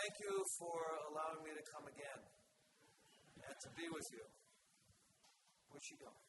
thank you for allowing me to come again and to be with you. Where'd she go?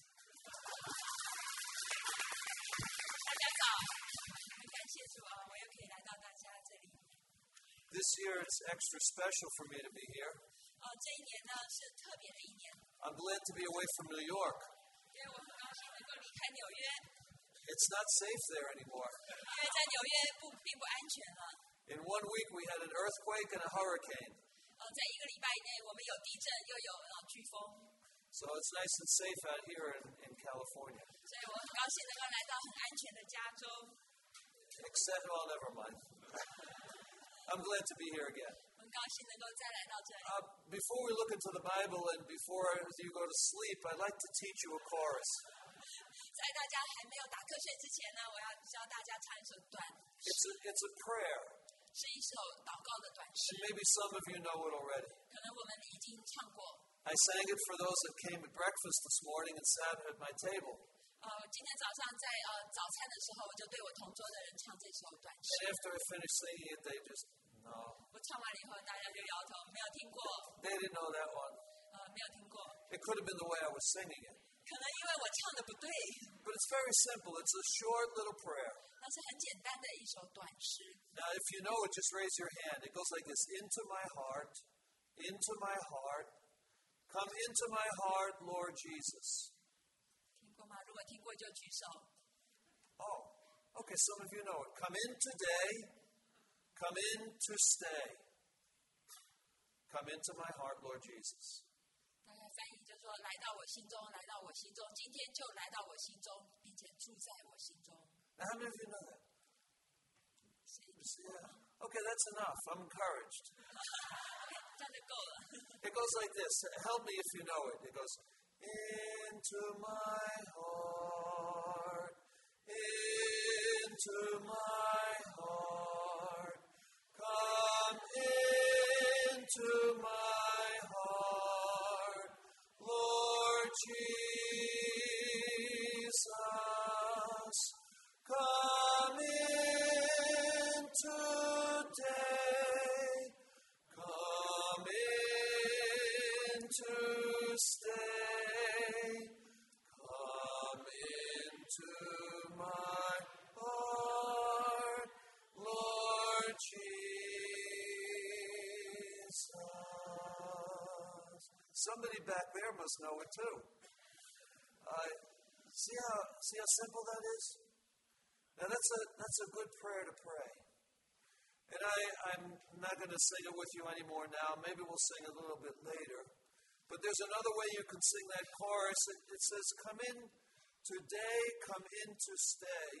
大家早，很感谢主啊，我又可以来到大家这里。 This year it's extra special for me to be here. 这一年呢是特别的一年。 I'm glad to be away from New York. 因为我很高兴能够离开纽约。 It's not safe there anymore. 因为在纽约并不安全了。 In 1 week we had an earthquake and a hurricane. 在一个礼拜内，我们有地震，又有飓风。 So it's nice and safe out here in California. 所以我很高兴能够来到很安全的加州。 Except, well, never mind. I'm glad to be here again. 很高兴能够再来到这里。 Before we look into the Bible and before you go to sleep, I'd like to teach you a chorus. 在大家还没有打瞌睡之前呢，我要教大家唱一首短诗。 It's a prayer. 是一首祷告的短诗。 Maybe some of you know it already. 可能我们已经唱过。 I sang it for those that came at breakfast this morning and sat at my table. 今天早上在早餐的时候，我就对我同桌的人唱这首短诗。 And after I finished singing it, they just, no. 我唱完了以后，大家就摇头，没有听过。 They didn't know that one. 没有听过。 It could have been the way I was singing it. 可能因为我唱的不对。 But it's very simple. It's a short little prayer. 那是很简单的一首短诗。 Now, if you know it, just raise your hand. It goes like this: into my heart, into my heart, come into my heart, Lord Jesus. 听过吗？如果听过就举手。 Oh, okay. Some of you know it. Come in today. Come in to stay. Come into my heart, Lord Jesus. 大概翻译就说：来到我心中，来到我心中，今天就来到我心中，并且住在我心中。 Now, how many of you know that? Yeah. Okay, that's enough. I'm encouraged. 这样就够了。 It goes like this. Help me if you know it. It goes, into my heart, into my heart, come into my heart, Lord Jesus, come in today, come in to stay, come into my heart, Lord Jesus. Somebody back there must know it too. See how simple that is? Now that's a good prayer to pray. And I'm not going to sing it with you anymore now. Maybe we'll sing it a little bit later. But there's another way you can sing that chorus. It says, come in today, come in to stay.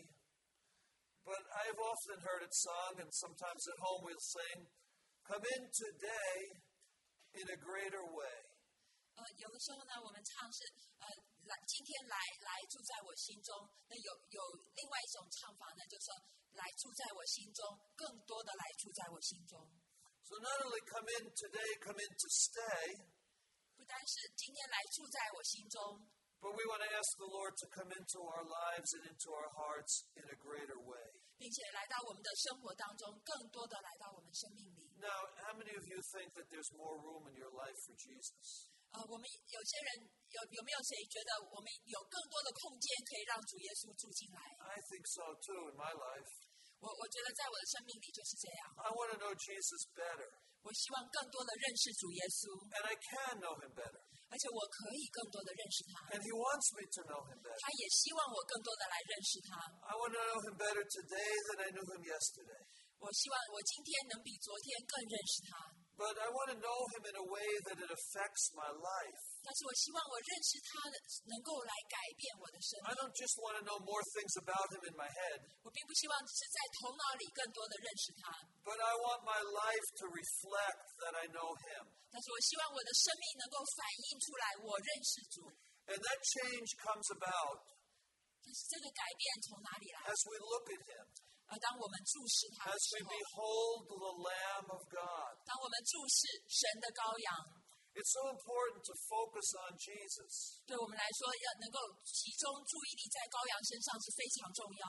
But I've often heard it sung, and sometimes at home we'll sing, come in today in a greater way. 有的时候呢，我们唱是今天来住在我心中。那有另外一种唱法呢，就是说来住在我心中，更多的来住在我心中。 So not only come in today, come in to stay. 不单是今天来住在我心中。 But we want to ask the Lord to come into our lives and into our hearts in a greater way. 并且来到我们的生活当中，更多的来到我们生命里。 Now, how many of you think that there's more room in your life for Jesus? 我们有些人有没有谁觉得我们有更多的空间可以让主耶稣住进来？ I think so too in my life. 我觉得在我的生命里就是这样。 I want to know Jesus better. 我希望更多的认识主耶稣。 And I can know him better. 而且我可以更多的认识他。 And he wants me to know him better. 他也希望我更多的来认识他。 I want to know him better today than I knew him yesterday. 我希望我今天能比昨天更认识他。 But I want to know him in a way that it affects my life. 但是我希望我认识他能够来改变我的生命。 I don't just want to know more things about him in my head. 我并不希望只是在头脑里更多的认识他。 But I want my life to reflect that I know him. 但是我希望我的生命能够反映出来我认识主。 And that change comes about 但是这个改变从哪里来？ as we look at him. 当我们注视他的 As 时 we 候， behold the Lamb of God. 当我们注视神的羔羊， It's so important to focus on Jesus. 对我们来说，要能够集中注意力在羔羊身上是非常重要。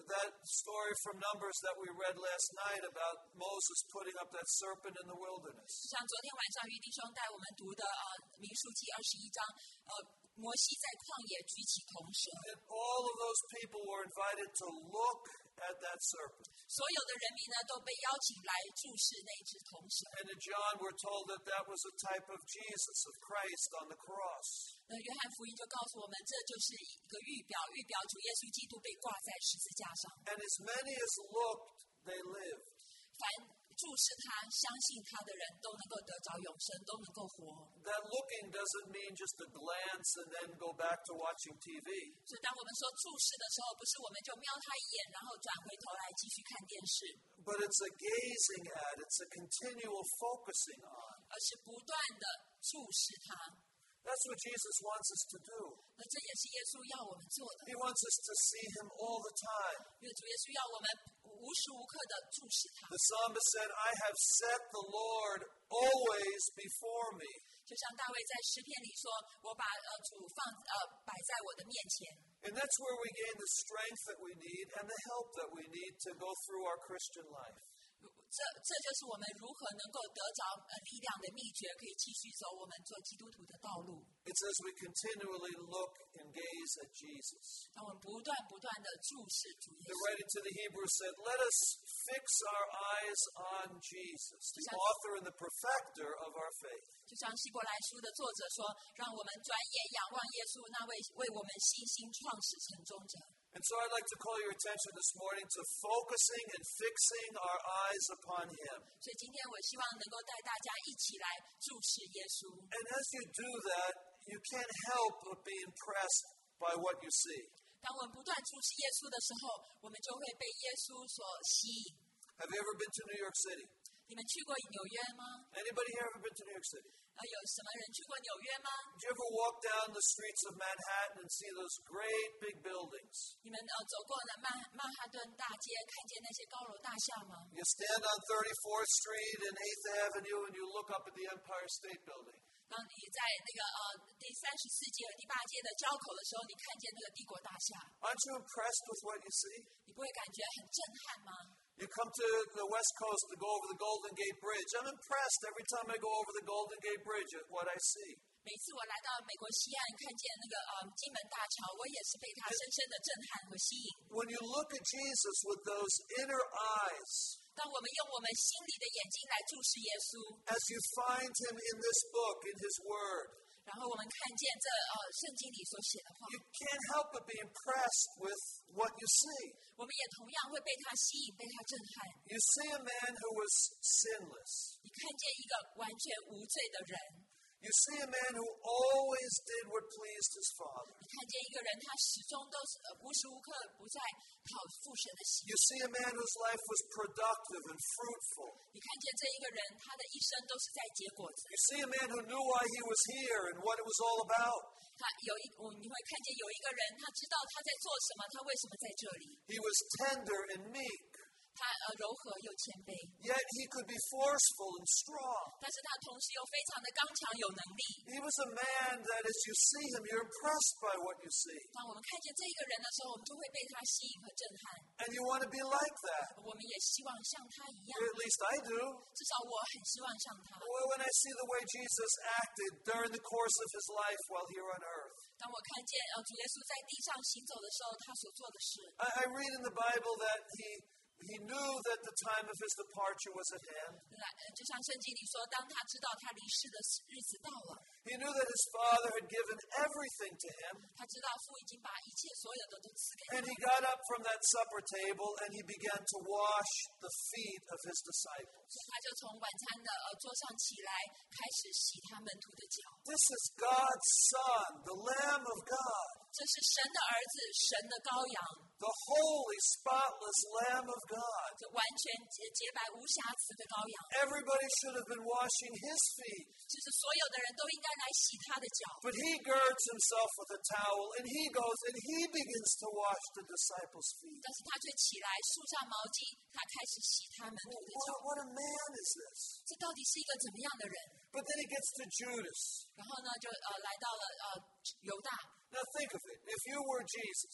that story from Numbers that we read last night about Moses putting up that serpent in the wilderness. 像昨天晚上于弟兄带我们读的民数记21章，摩西在旷野举起铜蛇， And all of those people were invited to look at that serpent. 所有的人民呢都被邀请来注视那只铜蛇。 And in John we're told that that was a type of Jesus, of Christ on the cross. 约翰福音就告诉我们，这就是一个预表主耶稣基督被挂在十字架上。 And as many as looked, they lived. 凡注视他、相信他的人都能够得着永生，都能够活。 That looking doesn't mean just a glance and then go back to watching TV. 所以当我们说注视的时候，不是我们就瞄他一眼，然后转回头来继续看电视， But it's a gazing at, it's a continual focusing on. 而是不断的注视他。 That's what Jesus wants us to do. 那这也是耶稣要我们做的， He wants us to see him all the time. 因为主耶稣要我们无时无刻的注视他。 The psalmist said, I have set the Lord always before me. 就像大卫在诗篇里说：“我把主摆在我的面前。” And that's where we gain the strength that we need and the help that we need to go through our Christian life. 这就是我们如何能够得着力量的秘诀，可以继续走我们做基督徒的道路。 It's as we continually look and gaze at Jesus. 当我们不断的注视主耶 The 稣， writer to the Hebrews said, Let us fix our eyes on Jesus, the author and the perfecter of our faith. 就像希伯来书的作者说：“让我们转眼仰望耶稣，那位为我们信心创始成终者。” And so I'd like to call your attention this morning to focusing and fixing our eyes upon him. 所以今天我希望能够带大家一起来注视耶稣。 And as you do that, you can't help but be impressed by what you see. 当我们不断注视耶稣的时候，我们就会被耶稣所吸引。 Have you ever been to New York City? 你们去过纽约吗？ Anybody here ever been to New York City? 有什么人去过纽约吗？ Did you ever walk down the streets of Manhattan and see those great big buildings? 你们走过了曼哈顿大街，看见那些高楼大厦吗？ You stand on 34th Street and 8th Avenue and you look up at the Empire State Building. 当你在那个第34街和第8街的交口的时候，你看见那个帝国大厦， Aren't you impressed with what you see? 你不会感觉很震撼吗？ You come to the West Coast to go over the Golden Gate Bridge. I'm impressed every time I go over the Golden Gate Bridge at what I see. 每次我来到美国西岸，看见那个金门大桥，我也是被它深深的震撼和吸引。 When you look at Jesus with those inner eyes, 当我们用我们心里的眼睛来注视耶稣， as you find him in this book, in his word, 然后我们看见这圣经里所写的话， you can't help but be impressed with what you see. 我们也同样会被它吸引，被它震撼。 You see a man who was sinless. 你看见一个完全无罪的人， You see a man who always did what pleased his father. 你看见一个人，他始终都是无时无刻不在讨父神的喜 You 悦。 see a man whose life was productive and fruitful. 你看见这一个人，他的一生都是在结果子。 You see a man who knew why he was here and what it was all about. 你会看见有一个人，他知道他在做什么，他为什么在这里。 He was tender and meek. 他柔和又谦卑， Yet he could be forceful and strong. 但是他同时又非常的刚强有能力。 He was a man that as you see him, you're impressed by what you see. 当我们看见这一个人的时候，我们就会被他吸引和震撼。 And you want to be like that. 我们也希望像他一样， At least I do. 至少我很希望像他。 When I see the way Jesus acted during the course of his life while here on earth. 当我看见主耶稣在地上行走的时候，他所做的事， I read in the Bible that he knew that the time of his departure was at hand. 就像圣经里说，当他知道他离世的日子到了， He knew that his Father had given everything to him. 他知道父已经把一切所有的都赐给 And 他， he got up from that supper table and he began to wash the feet of his disciples. 他就从晚餐的桌上起来，开始洗他们徒的脚。 This is God's Son, the Lamb of God, 这是神的儿子，神的羔羊， the holy, spotless Lamb of God. 这完全洁白无瑕疵的羔羊。 Everybody should have been washing his feet. 就是所有的人都应该来洗他的脚， But he girds himself with a towel and he goes and he begins to wash the disciples' feet. 但是他却起来束上毛巾，他开始洗他们徒的脚。 What a man is this? 这到底是一个怎么样的人？ But then he gets to Judas. 然后呢，就来到了犹大。 Now think of it. If you were Jesus,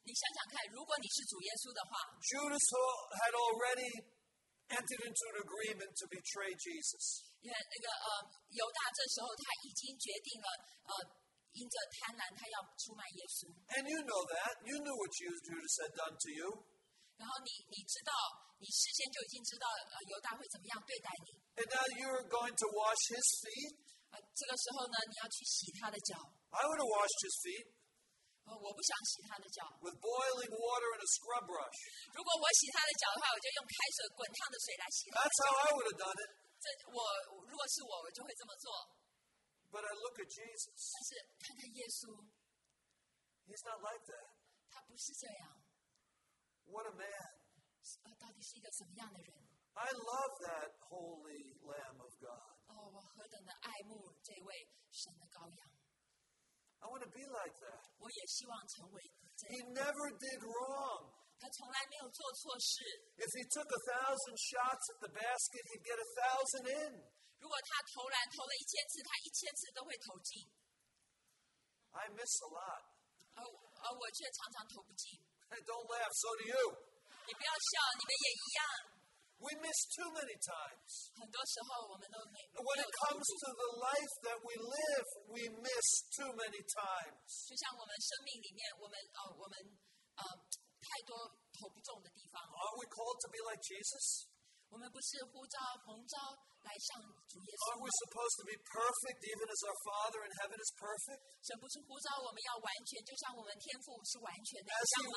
你想想看，如果你是主耶稣的话， Judas had already entered into an agreement to betray Jesus. 因为犹大这时候他已经决定了，因着贪婪，他要出卖耶稣。 And you know that. You knew what Judas had done to you. 然后你知道，你事先就已经知道，犹大会怎么样对待你。 And now you're going to wash his feet. 这个时候呢，你要去洗他的脚。 I would have washed his feet 我不想洗他的脚。 with boiling water and a scrub brush. 如果我洗他的脚的话，我就用开水滚烫的水来洗他的 That's 脚。 how I would have done it. 如果是我就会这么做。 But I look at Jesus. 但是看看耶稣， He's not like that. 他不是这样。 What a man. 到底是一个什么样的人？ I love that holy Lamb of God. 我何等的爱慕这位神的羔羊！ I want to be like that. 我也希望成为这 He 样。 never did wrong. 他从来没有做错事。 If he took 1,000 shots at the basket, he'd get 1,000 in. 如果他投篮投了1000次，他1000次都会投进。 I miss a lot. 而我却常常投不进。 Hey, don't laugh, so do you. 你不要笑，你们也一样。 We miss too many times. 很多时候我们都没 When 有 it 投 comes 住。 to the life that we live, we miss too many times. 就像我们生命里面，我们太多投不中的地方。 Aren't we called to be like Jesus? 我们不是呼召蒙召来向主耶稣 Aren't we 吗？ supposed to be perfect even as our Father in heaven is perfect? 神不是呼召我们要完全，就像我们天父是完全的一 As 样 he 吗？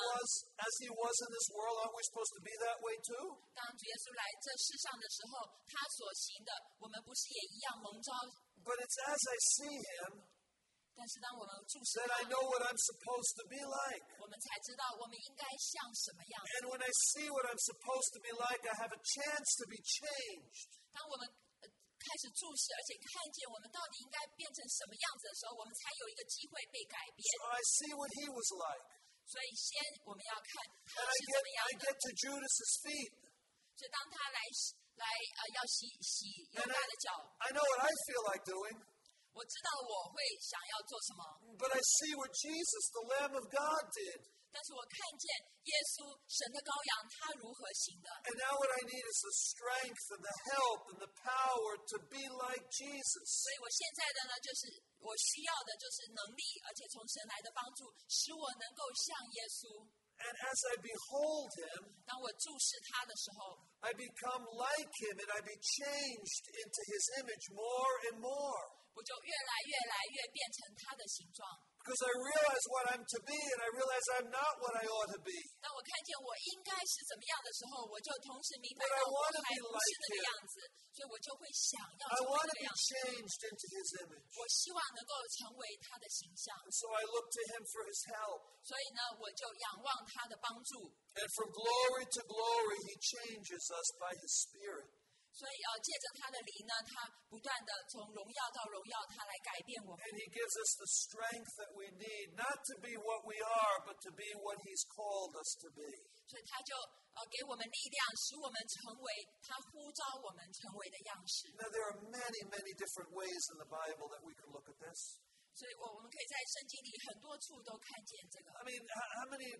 was in this world, aren't we supposed to be that way too? 当主耶稣来这世上的时候，他所行的，我们不是也一样蒙召？ But it's as I see him 但是当我们注视 that I 他， know what I'm supposed to be like. 我们才知道我们应该像什么样子。 And when I see what I'm supposed to be like, I have a chance to be changed. 当我们开始注视，而且看见我们到底应该变成什么样子的时候，我们才有一个机会被改变。 So I see what he was like. 所以先我们要看他 And I 是怎么样 get 的。 to Judas's feet. 所以当他来要洗犹 And 大的脚， I know what I feel like doing. 我知道我会想要做什么， But I see what Jesus, the Lamb of God, did. 但是我看见耶稣神的羔羊他如何行的。 And now what I need is the strength and the help and the power to be like Jesus. 所以我现在的呢，就是我需要的就是能力，而且从神来的帮助，使我能够像耶稣。 And as I behold him, 当我注视他的时候， I become like him and I be changed into his image more and more. 我就越来越变成他的形状。 Because I realize what I'm to be and I realize I'm not what I ought to be. 当我看见我应该是怎么样的时候，我就同时明白 But I 到我 wanna 还 be 不是 like 那个 him. 样子，所以我就会想要 I 成为 want 那 to 个 be 样子。 changed into his image. 我希望能够成为他的形象， So I look to him for his help. 所以呢，我就仰望他的帮助。 And from glory to glory, he changes us by his Spirit. 所以借着他的灵呢，他不断的从荣耀到荣耀，他来改变我们。 And he gives us the strength that we need, not to be what we are, but to be what he's called us to be. 所以他就给我们力量，使我们成为他呼召我们成为的样式。 Now, there are many, many different ways in the Bible that we can look at this. 所以我们可以在圣经里很多处都看见这个。 I mean, how many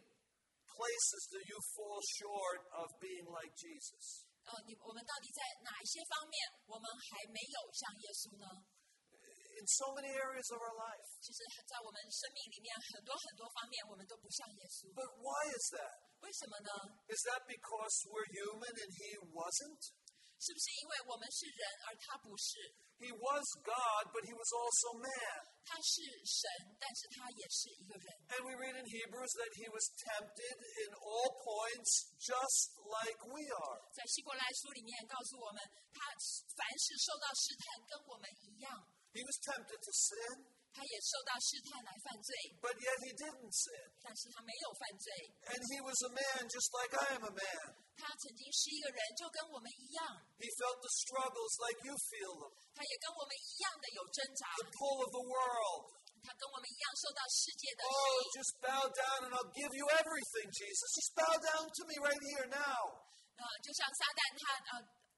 places do you fall short of being like Jesus? 我们到底在哪一些方面我们还没有像耶稣呢？ In so many areas of our life. 其实，在我们生命里面很多方面，我们都不像耶稣。 But why is that? 为什么呢？ Is that because we're human and he wasn't? 是不是因为我们是人，而他不是？ He was God, but he was also man. 他是神，但是他也是一个人。 And we read in Hebrews that he was tempted in all points just like we are. 在希伯来书里面告诉我们，他凡事受到试探，跟我们一样， He was tempted to sin, 他也受到试探来犯罪， but yet he didn't sin. 但是他没有犯罪。 And he was a man just like I am a man. 他曾经是一个人，就跟我们一样， He felt the struggles like you feel them, 他也跟我们一样的有挣扎， the pull of the world. 他跟我们一样受到世界的 Oh, 吸引。 just bow down and I'll give you everything, Jesus. Just bow down to me right here now. 就像撒旦他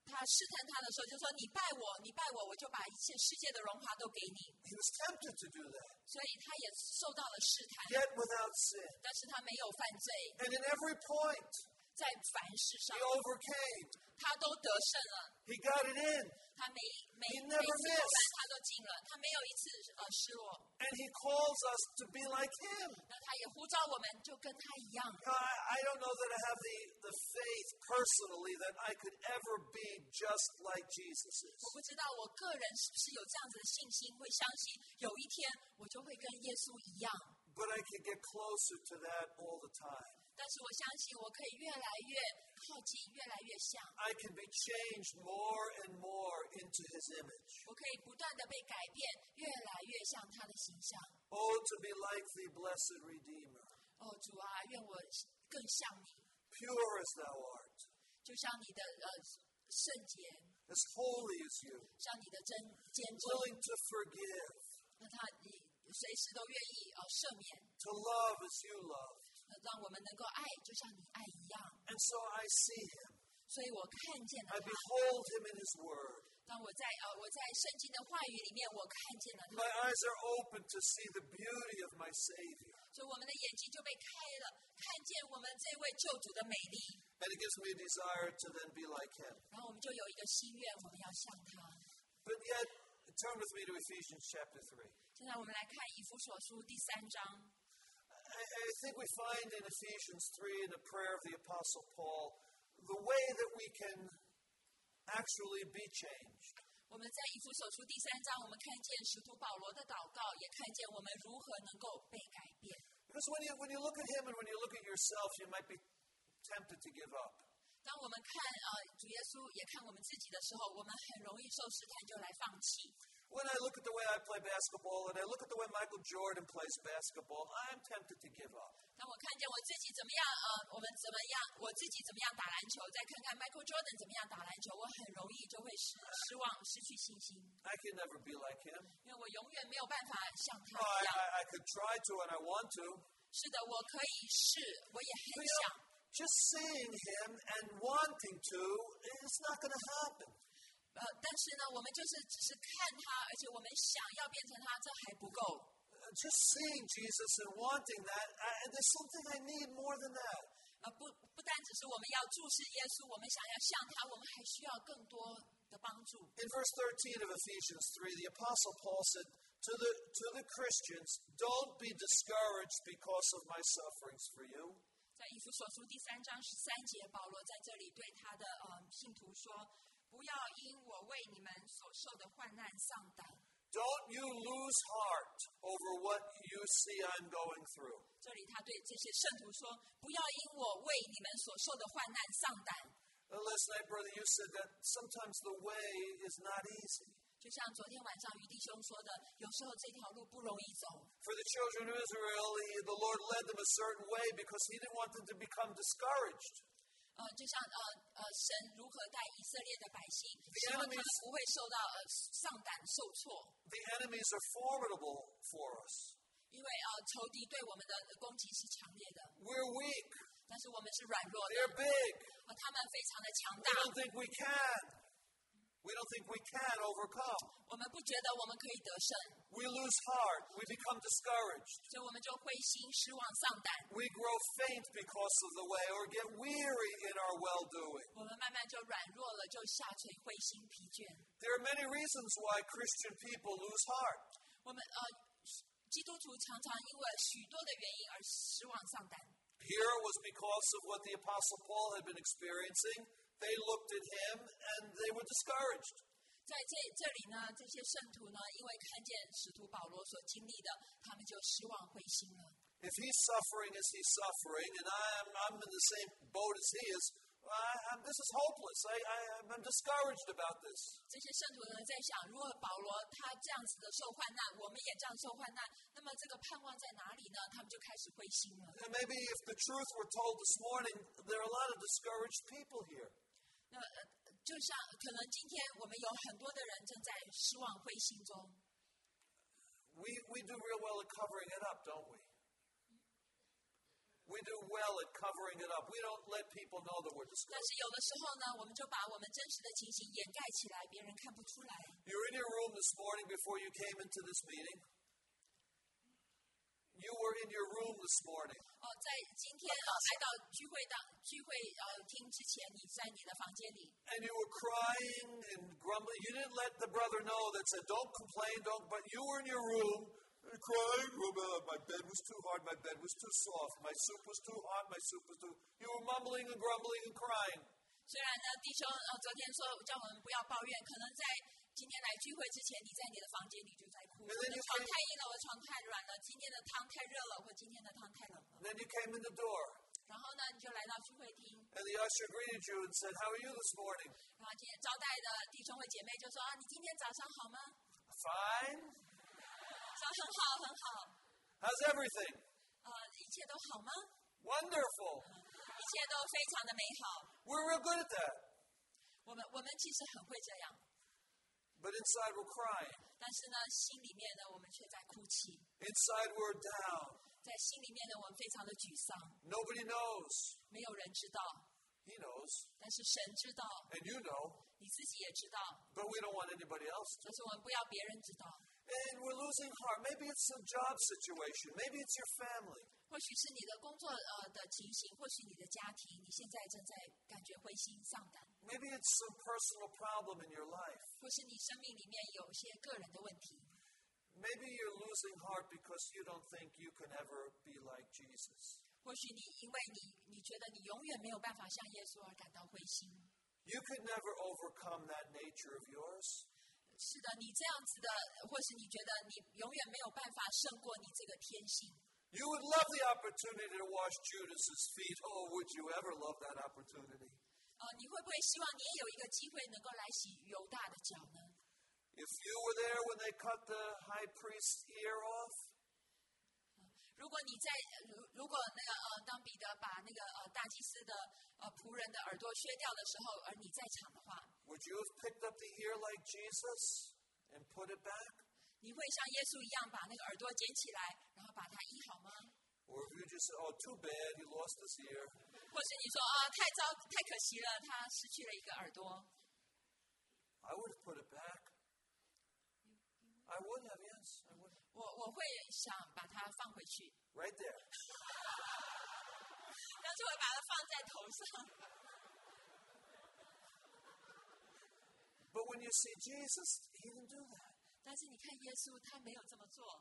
他试探他的时候就说：“你拜我，你拜我，我就把一切世界的荣华都给你。” He was tempted to do that, 所以他也受到了试探， yet without sin. 但是他没有犯罪， And in every point, 在凡事上 he overcame. 他都得胜了。 He got it in. 他每 He 次 never 过关 missed. 他都进了，他没有一次失落。 And he calls us to be like him. 那他也呼召我们就跟他一样。 I don't know that I have the faith personally that I could ever be just like Jesus 我 is. 不知道我个人是不是有这样子的信心，会相信有一天我就会跟耶稣一样。 But I can get closer to that all the time. 但是我相信我可以越来越靠近，越来越像。 I can be changed more and more into his image. 我可以不断的被改变，越来越像他的形象。 Oh, to be like the blessed Redeemer, 哦，主啊，愿我更像你， pure as thou art, 就像你的圣洁， as holy as you, 像你的坚贞。 willing to forgive, 那你随时都愿意赦免， to love as you love. 让我们能够爱，就像你爱一样。 And so I see him. 所以我看见了 I 他。 behold him in his word. 当我在圣经的话语里面，我看见了他， My eyes are open to see the beauty of my Savior. 所以我们的眼睛就被开了，看见我们这位救主的美丽， And it gives me a desire to then be like him. 然后我们就有一个心愿，我们要像他。 But yet, turn with me to Ephesians chapter 3. 现在我们来看以弗所书第3章。 I think we find in Ephesians 3 in the prayer of the Apostle Paul the way that we can actually be changed. 我们在以弗所书第3章，我们看见使徒保罗的祷告，也看见我们如何能够被改变。 Because when you look at him and when you look at yourself, you might be tempted to give up. 当我们看主耶稣，也看我们自己的时候，我们很容易受试探就来放弃。 When I look at the way I play basketball and I look at the way Michael Jordan plays basketball, I'm tempted to give up. 当我看见我自己怎么样，我自己怎么样打篮球，再看看 Michael Jordan 怎么样打篮球，我很容易就会失望、失去信心， I can never be like him. 因为我永远没有办法像他 Oh, 一样。 I could try to and I want to. 是的，我可以试，我也很 But 想。 just seeing him and wanting to, it's not going to happen. 但是呢，我们就是只是看他，而且我们想要变成他，这还不够。 Just seeing Jesus and wanting that, there's something I need more than that. 不单只是我们要注视耶稣，我们想要像他，我们还需要更多的帮助。 In verse 13 of Ephesians 3, the Apostle Paul said, to the Christians, don't be discouraged because of my sufferings for you. 在以弗所书第3章13节，保罗在这里对他的信徒说：“不要因我为你们所受的患难丧胆。” Don't you lose heart over what you see I'm going through. 这里他对这些圣徒说：“不要因我为你们所受的患难丧胆。” Last night, brother, you said that sometimes the way is not easy. 就像昨天晚上于弟兄说的，有时候这条路不容易走。 For the children of Israel, the Lord led them a certain way because he didn't want them to become discouraged. 就像神如何带以色列的百姓，希望他们不会受到丧胆受挫。 The enemies are formidable for us. 因为仇敌对我们的攻击是强烈的， We're weak. 但是我们是软弱的， They're big. 他们非常的强 We 大， don't think we can. We don't think we can overcome. 我们不觉得我们可以得胜， We lose heart. We become discouraged. 所以我们就灰心、失望、丧胆， We grow faint because of the way or get weary in our well-doing. 我们慢慢就软弱了，就下垂、灰心、疲倦。 There are many reasons why Christian people lose heart. 我们基督徒常常因为许多的原因而失望、丧胆。 Here it was because of what the Apostle Paul had been experiencing. They looked at him and they were discouraged. 在这里呢，这些圣徒呢，因为看见使徒保罗所经历的，他们就失望灰心了。 If he's suffering as he's suffering, and I'm in the same boat as he is, this is hopeless. I'm discouraged about this. 这些圣徒呢，在想，如果保罗他这样子的受患难，我们也这样受患难，那么这个盼望在哪里呢？他们就开始灰心了。 And maybe if the truth were told this morning, there are a lot of discouraged people here. 那就像可能今天我们有很多的人正在失望灰心中， We do real well at covering it up, don't we? We do well at covering it up. We don't let people know that we're 但 discouraged. 是有的时候呢，我们就把我们真实的情形掩盖起来，别人看不出来。 You're in your room this morning before you came into this meeting. You were in your room this morning. 在今天来到聚会厅之前，你在你的房间里， And you were crying and grumbling. You didn't let the brother know that said, don't complain, but you were in your room crying. My bed was too hard, my bed was too soft, my soup was too hot, my soup was too... You were mumbling and grumbling and crying. 虽然呢，弟兄昨天说叫我们不要抱怨，可能在今天来聚会之前，你在你的房间里就在哭，我的床太硬了，我的床太软了，今天的汤太热了，或今天的汤太冷了。 And then you came in the door. 然后呢，你就来到聚会厅， And the usher greeted you and said, how are you this morning? 然后今天招待的弟兄或姐妹就说你今天早上好吗？ Fine. 说很好，很好。 How's everything? 一切都好吗？ Wonderful. 一切都非常的美好。 We're real good at that. 我们其实很会这样， But inside we're crying. 但是呢，心里面呢，我们却在哭泣。 Inside we're down. 在心里面呢，我们非常的沮丧， Nobody knows. 没有人知道， He knows. 但是神知道， And you know. 你自己也知道， But we don't want anybody else to. 但是我们不要别人知道。 And we're losing heart. Maybe it's a job situation. Maybe it's your family. 或许是你的工作的情形，或许你的家庭，你现在正在感觉灰心丧胆， Maybe it's some personal problem in your life. 或是你生命里面有一些个人的问题。 Maybe you're losing heart because you don't think you can ever be like Jesus. 或许因为你觉得你永远没有办法像耶稣而感到灰心。 You could never overcome that nature of yours. 是的，你这样子的，或是你觉得你永远没有办法胜过你这个天性。 You would love the opportunity to wash Judas's feet. Oh, would you ever love that opportunity? 你会不会希望你也有一个机会能够来洗犹大的脚呢？ If you were there when they cut the high priest's ear off, 如果那个当彼得把那个大祭司的仆人的耳朵削掉的时候，而你在场的话， would you have picked up the ear like Jesus and put it back? 你会像耶稣一样把那个耳朵捡起来，然后把它医好吗？ Or if you just said, oh, too bad, he lost his ear. 或是你说太可惜了，他失去了一个耳朵。 I would have put it back. I would have, yes, I would have. 我会想把它放回去， Right there. 但是我把它放在头上。 But when you see Jesus, he didn't do that. 但是你看耶稣，他没有这么做。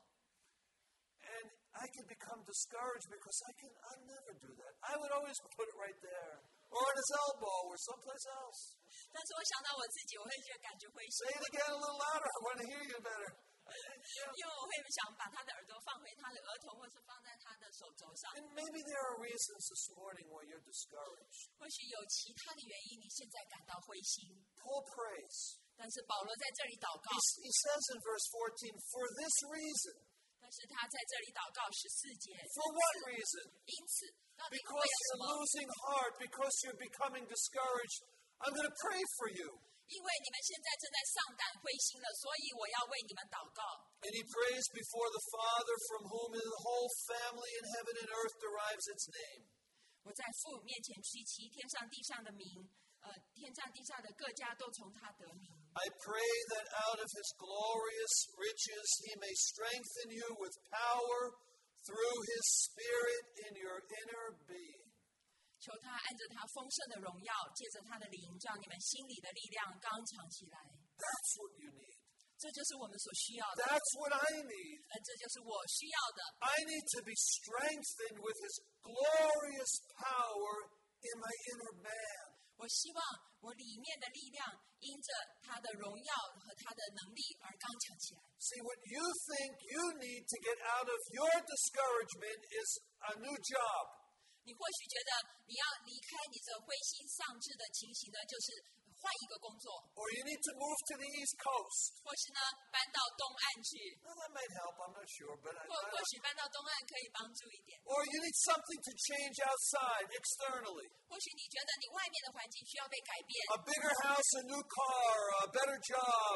And I can become discouraged because I'll never do that. I would always put it right there. Or on his elbow or someplace else. 但是我想到我自己，我会觉得感觉灰心， Say it again a little louder. I want to hear you better. 因为我会想把他的耳朵放回他的额头，或是放在他的手肘上。 And maybe there are reasons this morning why you're discouraged. 或许有其他的原因，你现在感到灰心。 Paul prays. 但是保罗在这里祷告， He says in verse 14, for this reason. 但是他在这里祷告14节， For what reason? 因此，到底为 Because 了什 you're 么？ losing heart, because you're becoming discouraged. I'm going to pray for you. 因为你们现在正在丧胆灰心了，所以我要为你们祷告。 And he prays before the Father from whom the whole family in heaven and earth derives its name. 我在父面前屈膝，天上地上的名，天上地下的各家都从他得名。 I pray that out of his glorious riches he may strengthen you with power through his Spirit in your inner being. 求他按着他丰盛的荣耀，借着他的灵，让你们心里的力量刚强起来。 That's what you need. 这就是我们所需要的， That's what I need. 这就是我需要的。 I need to be strengthened with his glorious power in my inner man. 我希望我里面的力量因着他的荣耀和他的能力而刚强起来。 See, what you think you need to get out of your discouragement is a new job. 你或许觉得你要离开你这灰心丧志的情形呢，就是换一个工作， Or you need to move to the East Coast. 或是呢搬到东岸去， Well, that might help, I'm not sure. But 或许搬到东岸可以帮助一点。 Or you need something to change outside, externally. 或许你觉得你外面的环境需要被改变， A bigger house, a new car, a better job,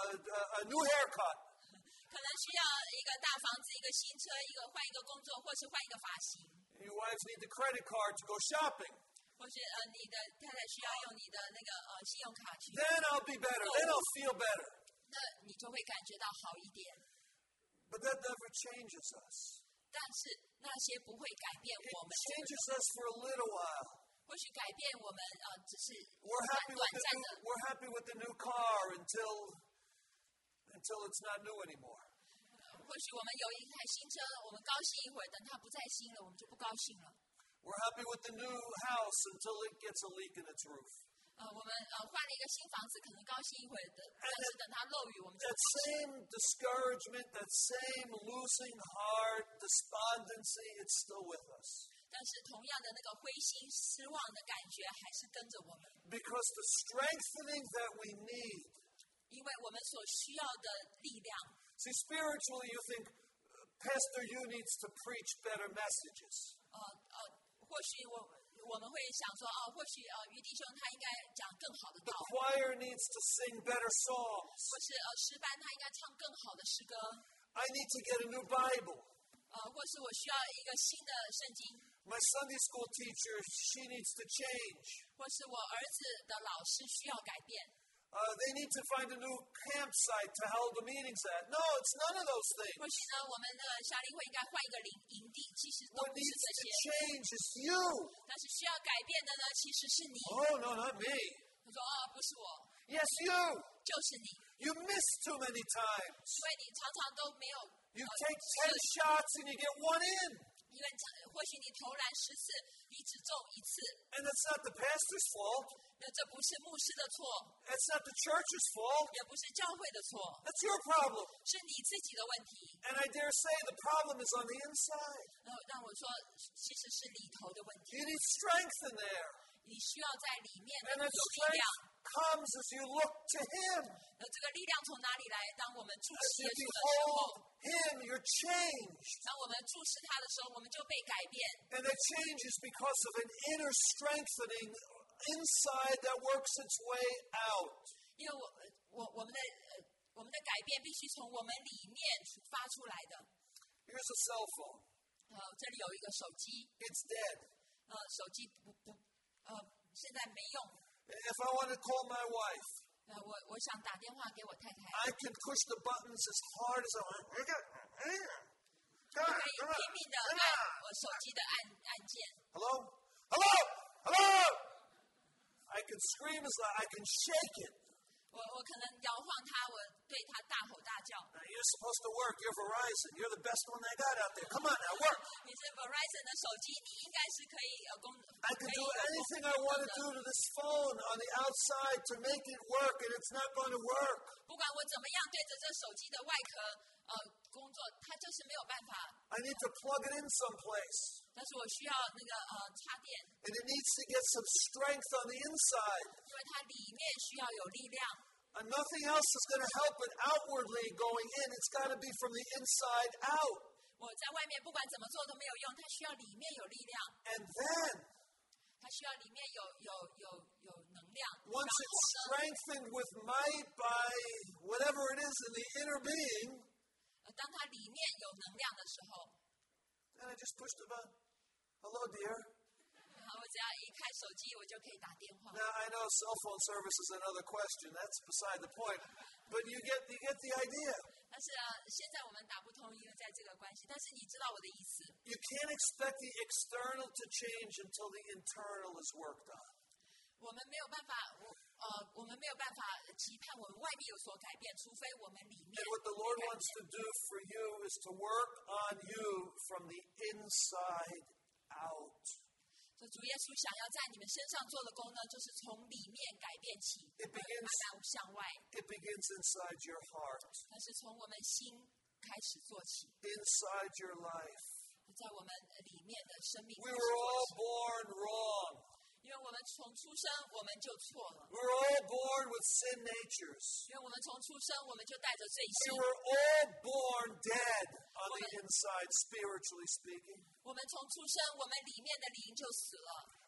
a new haircut. 可能需要一个大房子、一个新车、换一个工作，或是换一个发型。 You wives need the credit card to go shopping. 或是你的太太需要用你的那个信用卡去， Then I'll be better. Then I'll feel better. 那你就会感觉到好一点。 But that never changes us. 但是那些不会改变 It 我们， changes us for a little while. 或许改变我们只是 We're happy 短 with 暂 the 的 new, we're happy with the new car until it's not new anymore. 或许我们有一台新车，我们高兴一会儿，等它不再新了，我们就不高兴了。 We're happy with the new house until it gets a leak in its roof. 我们换了一个新房子，可能高兴一会儿的，但是等它漏雨，我们就 That same discouragement, that same losing heart, despondency, it's still with us. 但是同样的那个灰心失望的感觉还是跟着我们， Because the strengthening that we need. 因为我们所需要的力量。 See, spiritually, you think, Pastor Yu needs to preach better messages. 或许我们会想说，或许于弟兄他应该讲更好的 The 道， choir needs to sing better songs. 或是诗班他应该唱更好的诗歌， I need to get a new Bible. 或是我需要一个新的圣经， My Sunday school teacher, she needs to change. 或是我儿子的老师需要改变， They need to find a new campsite to hold the meetings at. No, it's none of those 或 things. 许呢，我们的夏令会应该换一个营地，其实都 What 不是 needs 这 to 些， change is you. 但是需要改变的呢，其实是你。 Oh, no, not me. 他说不是我， Yes, you. 就是你， You miss too many times. 因为你常常都没有 You take 10 shots and you get one in. 因为或许你投篮10次，你只中1次， And that's not the pastor's fault. 那这不是牧师的错， That's not the church's fault. 也不是教会的错， That's your problem. 是你自己的问题。 And I dare say the problem is on the inside. 然后让我说，其实是里头的问题， You need strength in there. 你需要在里面 And 有 that 力量。 strength comes as you look to Him. 这个力量从哪里来？当我们注 As 视 you 耶稣的时候， behold Him, you're changed. 当我们注视他的时候，我们就被改变。 And that change is because of an inner strengthening inside that works its way out. 因为我们的改变必须从我们里面发出来的。 Here's a cell phone. 这里有一个手机， It's dead. 手机现在没用。 If I want to call my wife, 我想打电话给我太太， I can push the buttons as hard as I want. 我可以拼命的按我手机的按键。 Hello? Hello? Hello? I can scream as loud. I can shake it. 我可能摇晃它，我对它大吼大叫。 Now, you're supposed to work. You're Verizon. You're the best one they got out there. Come on now, work. 你是 Verizon 的手机，你应该是可以可 I can 以 do 有 anything I want to do to this phone on the outside to make it work, and it's not going to work. 不管我怎么样对着这手机的外壳工作，它就是没有办法。 I need to plug it in someplace. 但是我需要那个插电， And it needs to get some strength on the inside. 因为它里面需要有力量。 And nothing else is going to help it outwardly going in. It's got to be from the inside out. 我在外面不管怎么做都没有用，它需要里面有力量， And then, 它需要里面有能量。 once 然 it's 后呢， strengthened with might by whatever it is in the inner being, 当它里面有能量的时候， then I just push the button. Hello, dear. 然后我只要一开手机，我就可以打电话。 Now, I know cell phone service is another question. That's beside the point. But you get the idea. 但是现在我们打不通，因为在这个关系。但是你知道我的意思， You can't expect the external to change until the internal is worked on. 我们没有办法，我们没有办法期盼我们外面有所改变，除非我们里面 And what the Lord wants to do for you is to work on you from the inside out. 所以主耶稣想要在你们身上做的功呢，就是从里面改变起， It 慢 begins 慢向外。 It begins inside your heart, 但是从我们心开始做起， inside your life. 在我们里面的生命 We 开始 were 做 all 起。 born wrong. 因为我们从出生我们就错了， We were all born with sin natures. 因为我们从出生我们就带着罪 We 性， were all born dead on the inside, spiritually speaking. 我们从出生我们里面的灵就死了，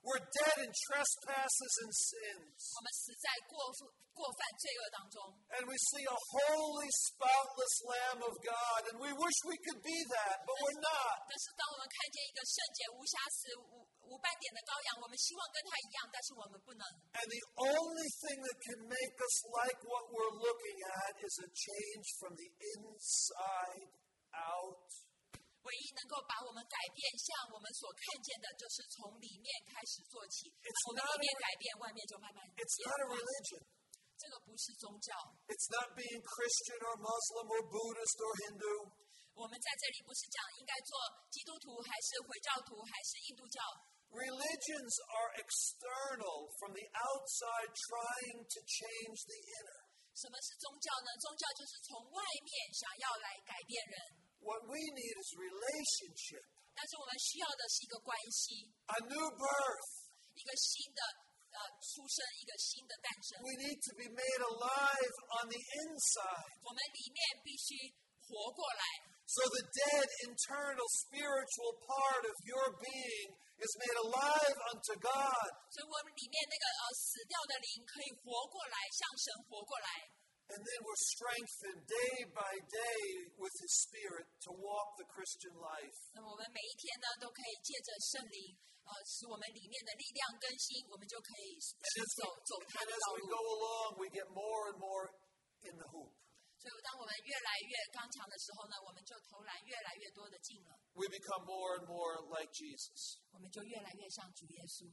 We're dead in trespasses and sins. 我们死在过犯罪恶当中。 And we see a holy, spotless Lamb of God, and we wish we could be that, but we're not. 但是当我们看见一个圣洁、无瑕疵、无斑点的羔羊，我们希望跟他一样，但是我们不能。 And the only thing that can make us like what we're looking at is a change from the inside out. 唯一能够把我们改变像我们所看见的，就是从里面开始做起。我们里面改变，外面就慢慢变 It's not a 化。 religion. 这个不是宗教。 It's not being Christian or Muslim or Buddhist or Hindu. 我们在这里不是讲应该做基督徒，还是回教徒，还是印度教。 Religions are external, from the outside, trying to change the inner. 什么是宗教呢？宗教就是从外面想要来改变人。 What we need is relationship, 但是我们需要的是一个关系， a new birth. 一个新的出生，一个新的诞生。 We need to be made alive on the inside. 我们里面必须活过来， So the dead, internal, spiritual part of your being is made alive unto God. 所以我们里面那个死掉的灵可以活过来，向神活过来。 And then we're strengthened day by day with His Spirit to walk the Christian life. 那么我们每一天呢，都可以借着圣灵，使我们里面的力量更新，我们就可以走他 And 的 as 道 we 路。 go along, we get more and more in the hoop. 所以，当我们越来越刚强的时候呢，我们就投篮越来越多的进了， We become more and more like Jesus. 我们就越来越像主耶稣。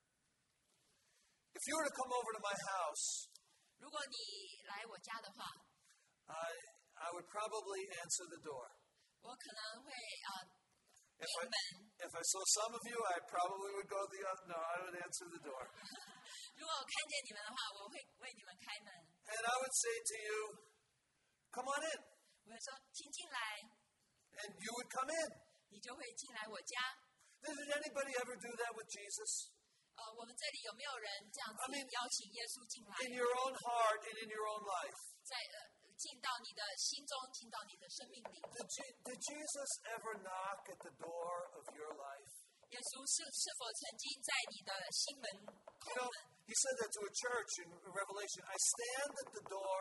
If you were to come over to my house, 如果你来我家的话， I would probably answer the door. 我可能会 If 开 I, 门。 if I saw some of you, I probably would go the other. No, I would answer the door. 如果我看见你们的话，我会为你们开门。 And I would say to you, come on in. 我会说：“请进来。 And you would come in. ” 你就会进来我家。 Did anybody ever do that with Jesus? 我们这里有没有人这样子 I mean, 邀请耶稣进来， In your own heart and in your own life. 在进到你的心中，进到你的生命里？ Did Jesus ever knock at the door of your life? 耶稣是否曾经在你的心门叩 You know, 门？ he said that to a church in Revelation. I stand at the door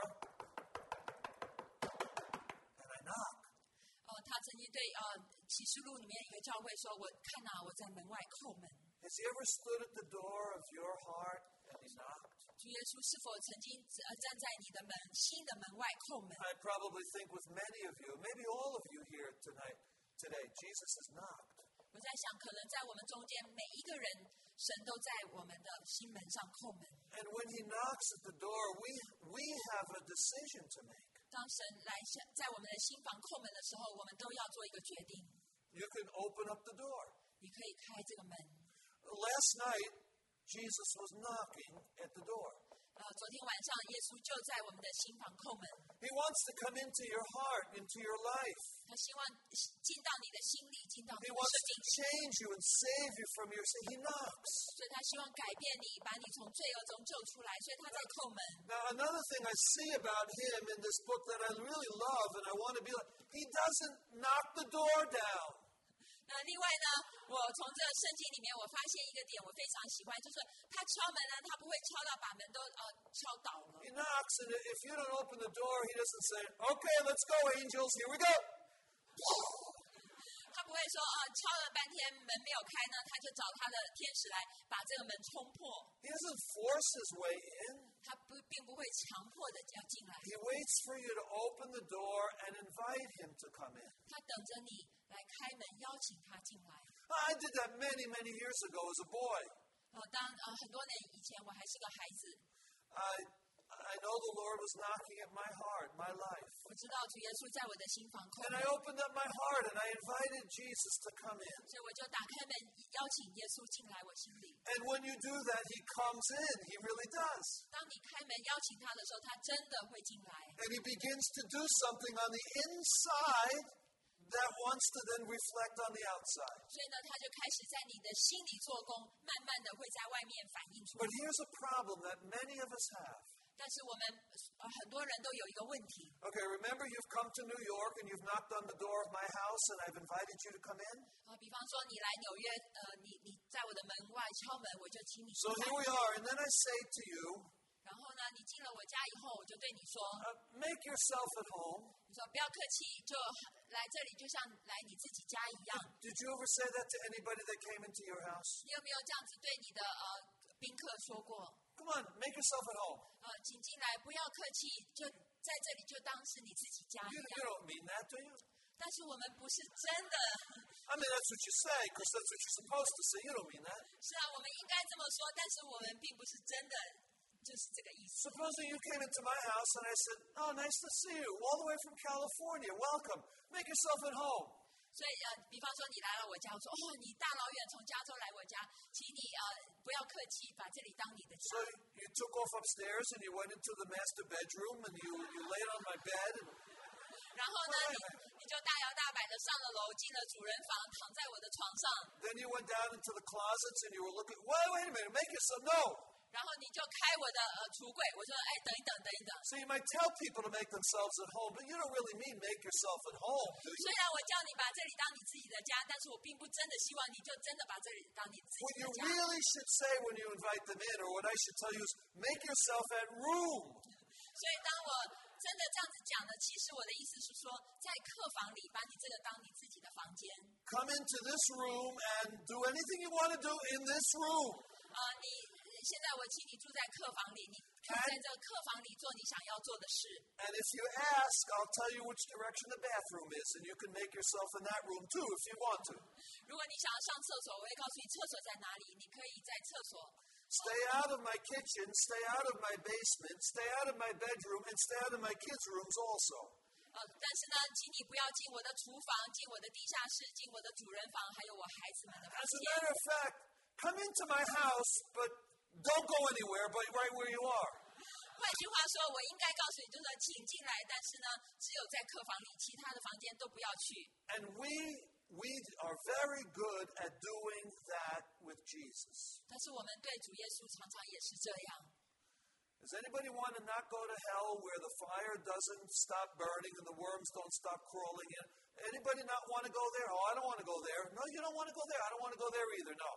and I knock. 他曾经对启示录里面一个教会说：“我看呐，我在门外叩门。” Has he ever stood at the door of your heart and he knocked? 主耶稣是否曾经站在你的心的门外叩门？ I probably think with many of you, maybe all of you here today, Jesus has knocked. 我在想，可能在我们中间每一个人，神都在我们的心门上叩门。 And when he knocks at the door, we have a decision to make. 当神来在我们的心房叩门的时候，我们都要做一个决定。 You can open up the door. 你可以开这个门。 Last night, Jesus was knocking at the door. 昨天晚上，耶稣就在我们的心房叩门。 He wants to come into your heart, into your life. 他希望进到你的心里，进到你 He 的 wants 生 to 命。 change you and save you from your sin. He knocks. 所以他希望改变你，把你从罪恶中救出来。所以他在叩门。 Now, another thing I see about him in this book that I really love and I want to be like, he doesn't knock the door down. 那另外呢，我从这个圣经里面，我发现一个点，我非常喜欢，就是他敲门呢，他不会敲到把门都敲倒了。 He knocks, and if you don't open the door, he doesn't say, okay, let's go, angels, here we go. 他不会说敲了半天门没有开呢，他就找他的天使来把这个门冲破。 He doesn't force his way in. 他并不会强迫的要进来， He waits for you to open the door and invite him to come in. 他等着你来开门邀请他进来。 I did that many, many years ago as a boy. 当很多年以前我还是个孩子， I know the Lord was knocking at my heart, my life. 我知道主耶稣在我的心房叩 And 门 I，opened up my heart and I invited Jesus to come in. 所以我就打开门邀请耶稣进来我心里。 And when you do that, he comes in. He really does. 当你开门邀请他的时候，他真的会进来。 And he begins to do something on the inside that wants to then reflect on the outside. 所以呢，他就开始在你的心里做工，慢慢的会在外面反映出 But 来。 here's a problem that many of us have. 但是我们很多人都有一个问题。 Okay, remember you've come to New York and you've knocked on the door of my house and I've invited you to come in? 比方说你来纽约，你在我的门外敲门，我就请你 So 进 here 来。 we are, and then I say to you, 然后呢，你进了我家以后，我就对你说， make yourself at home. 你说不要客气，就来这里，就像来你自己家一样。 Did you ever say that to anybody that came into your house? 你有没有这样子对你的宾客说过？ Come on, make yourself at home. 请进来，不要客气，就在这里就当是你自己家一 You 样。 don't mean that, do you? 但是我们不是真的。 I mean, that's what you say because that's what you're supposed to say. You don't mean that. 是啊，我们应该这么说，但是我们并不是真的，就是这个意思。 Supposing you came into my house and I said, oh, nice to see you, all the way from California. Welcome. Make yourself at home. 所以比方说你来了我家，我说你大老远从加州来我家，请你不要客气，把这里当你的家。 So you took off upstairs and you went into the master bedroom and you laid on my bed. And, 然后呢，你就大摇大摆的上了楼，进了主人房，躺在我的床上。 then you went down into the closets and you were looking, wait a minute, make yourself, no. 然后你就开我的橱柜，我说等一等，等一等。 So you might tell people to make themselves at home, but you don't really mean make yourself at home, do 虽 you? 然我叫你把这里当你自己的家，但是我并不真的希望你就真的把这里当你自 What 己 you 的家。 really should say when you invite them in, or what I should tell you is make yourself at room. 所以当我真的这样子讲呢，其实我的意思是说，在客房里把你这个当你自己的房间。 Come into this room and do anything you want to do in this room. 你现在我请你住在客房里，你可以在这个客房里做你想要做的事。 And if you ask, I'll tell you which direction the bathroom is, and you can make yourself in that room too if you want to. 如果你想要上厕所，我会告诉你厕所在哪里，你可以在厕所。 Stay out of my kitchen, stay out of my basement, stay out of my bedroom, and stay out of my kids' rooms also. 但是呢，请你不要进我的厨房，进我的地下室，进我的主人房，还有我孩子们的房 As a 间。 matter of fact, come into my house, but don't go anywhere but right where you are. 换句话说，我应该告诉你，就是说请进来，但是呢，只有在客房里，其他的房间都不要去。 And we are very good at doing that with Jesus. 但是我们对主耶稣常常也是这样。 Does anybody want to not go to hell where the fire doesn't stop burning and the worms don't stop crawling in? Anybody not want to go there? Oh, I don't want to go there. No, you don't want to go there. I don't want to go there either. No.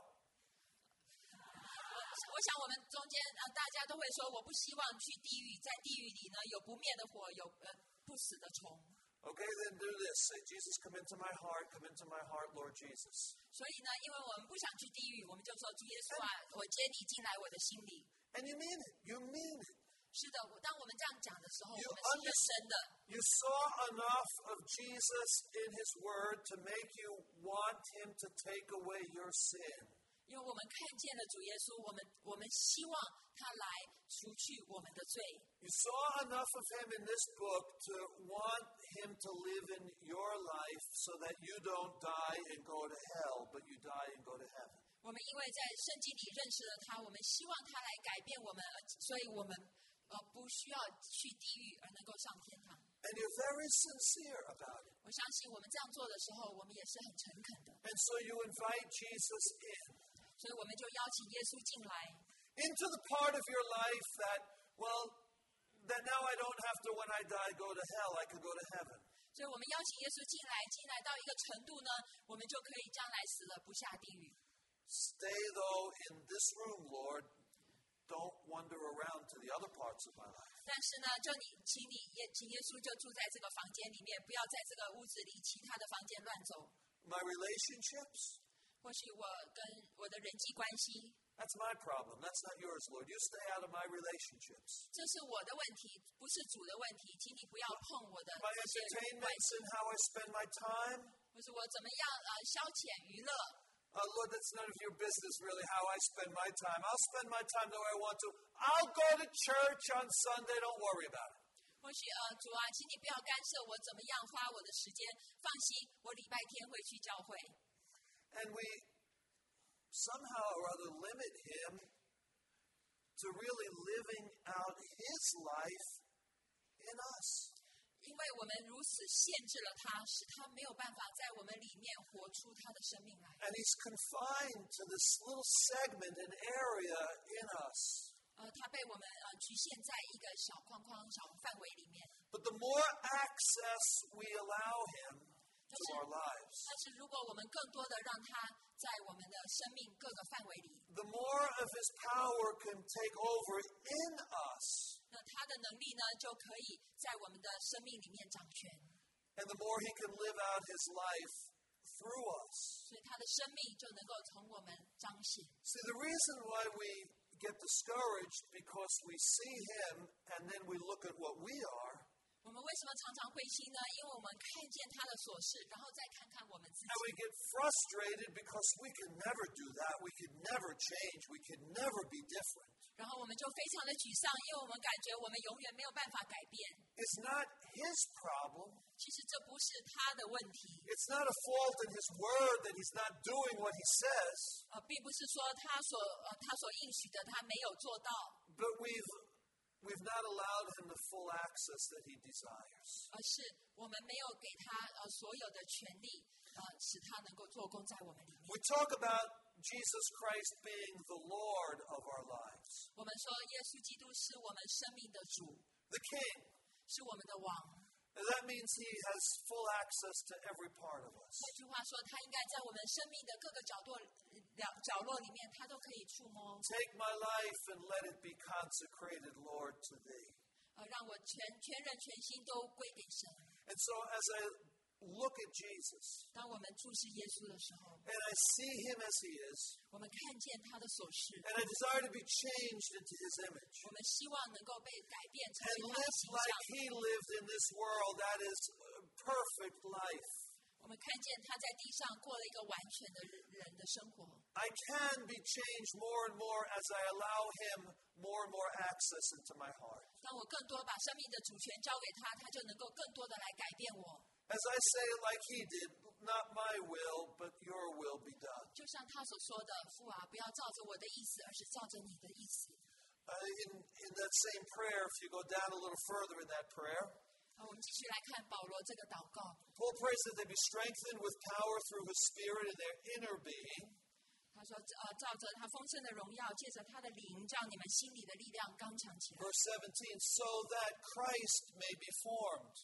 我想我们中间大家都会说，我不希望去地狱，在地狱里呢有不灭的火，有不死的虫。 Okay, then do this. Say, Jesus, come into my heart, Lord Jesus. 所以呢，因为我们不想去地狱，我们就说主耶稣啊，我接你进来我的心里。 And you mean it. You mean it. 是的，当我们这样讲的时候， You 我们是认真的。 You saw enough of Jesus in his word to make you want him to take away your sin. 因为我们看见了主耶稣，我们希望他来除去我们的罪。 You saw enough of him in this book to want him to live in your life so that you don't die and go to hell, but you die and go to heaven. 我们因为在圣经里认识了他，我们希望他来改变我们，所以我们不需要去地狱而能够上天堂。 And you're very sincere about it. 我相信我们这样做的时候，我们也是很诚恳的。 And so you invite Jesus in. 所以我们就邀请耶稣进来， Into the part of your life that, well, that now I don't have to, when I die, go to hell. I can go to heaven. 所以我们邀请耶稣进来到一个程度呢，我们就可以将来死了不下地狱。 Stay, though, in this room, Lord. Don't wander around to the other parts of my life. 但是呢，请耶稣就住在这个房间里面，不要在这个屋子里其他的房间乱走。 My relationships, 或许我跟我的人际关系， that's my problem. That's not yours, Lord. You stay out of my relationships. 这是我的问题，不是主的问题，请你不要碰我的 My 这些关 entertainments 系， and how I spend my time. 或是我怎么样消遣娱乐。 Lord, that's none of your business, really, how I spend my time. I'll spend my time the way I want to. I'll go to church on Sunday. Don't worry about it. 或许主啊，请你不要干涉我怎么样花我的时间，放心，我礼拜天会去教会。 And we somehow or other limit him to really living out his life in us. 因为我们如此限制了他，使他没有办法在我们里面活出他的生命来。 And he's confined to this little segment, an area in us. 他被我们局限在一个小框框、小范围里面。 But the more access we allow him to our lives, 但是如果我们更多的让他在我们的生命各个范围里， the more of his power can take over in us, 那他的能力呢就可以在我们的生命里面掌权， and the more he can live out his life through us. 所以他的生命就能够从我们彰显。 See, the reason why we get discouraged because we see him and then we look at what we are, 我们为什么常常灰心呢？因为我们看见他的琐事，然后再看看我们自己。 and we get frustrated because we can never do that, we can never change, we can never be different. 然后我们就非常的沮丧，因为我们感觉我们永远没有办法改变。 It's not his problem. 其实这不是他的问题， It's not a fault in his word that he's not doing what he says, 并不是说他所应许的他没有做到， but we've not allowed him the full access that he desires. 而是我们没有给他所有的权利，使他能够做工在我们里面。 We talk about Jesus Christ being the Lord of our lives, 我们说耶稣基督是我们生命的主， the King. 是我们的王。 And that means he has full access to every part of us. 换句话说，他应该在我们生命的各个角落里面，他都可以触摸。 Take my life and let it be consecrated, Lord, to thee. 让我全人全心都归给神。 And so as I look at Jesus 当我们注视耶稣的时候， and I see him as he is, 我们看见他的所事， and I desire to be changed into his image 我们希望能够被改变成 and 为他的 live 形 like 象。 he lived in this world, that is perfect life. 我们看见他在地上过了一个完全的人的生活。 I can be changed more and more as I allow him more and more access into my heart. 当我更多把生命的主权交给他，他就能够更多的来改变我。 As I say like he did, not my will, but your will be done. 就像他所说的：“父啊，不要照着我的意思，而是照着你的意思。” In that same prayer, if you go down a little further in that prayer, 我们继续来看保罗这个祷告。 Paul prays that they be strengthened with power through his spirit in their inner being, 他说：“照着他丰盛的荣耀，借着他的灵，叫你们心里的力量刚强起来。” verse 17, so that Christ may be formed,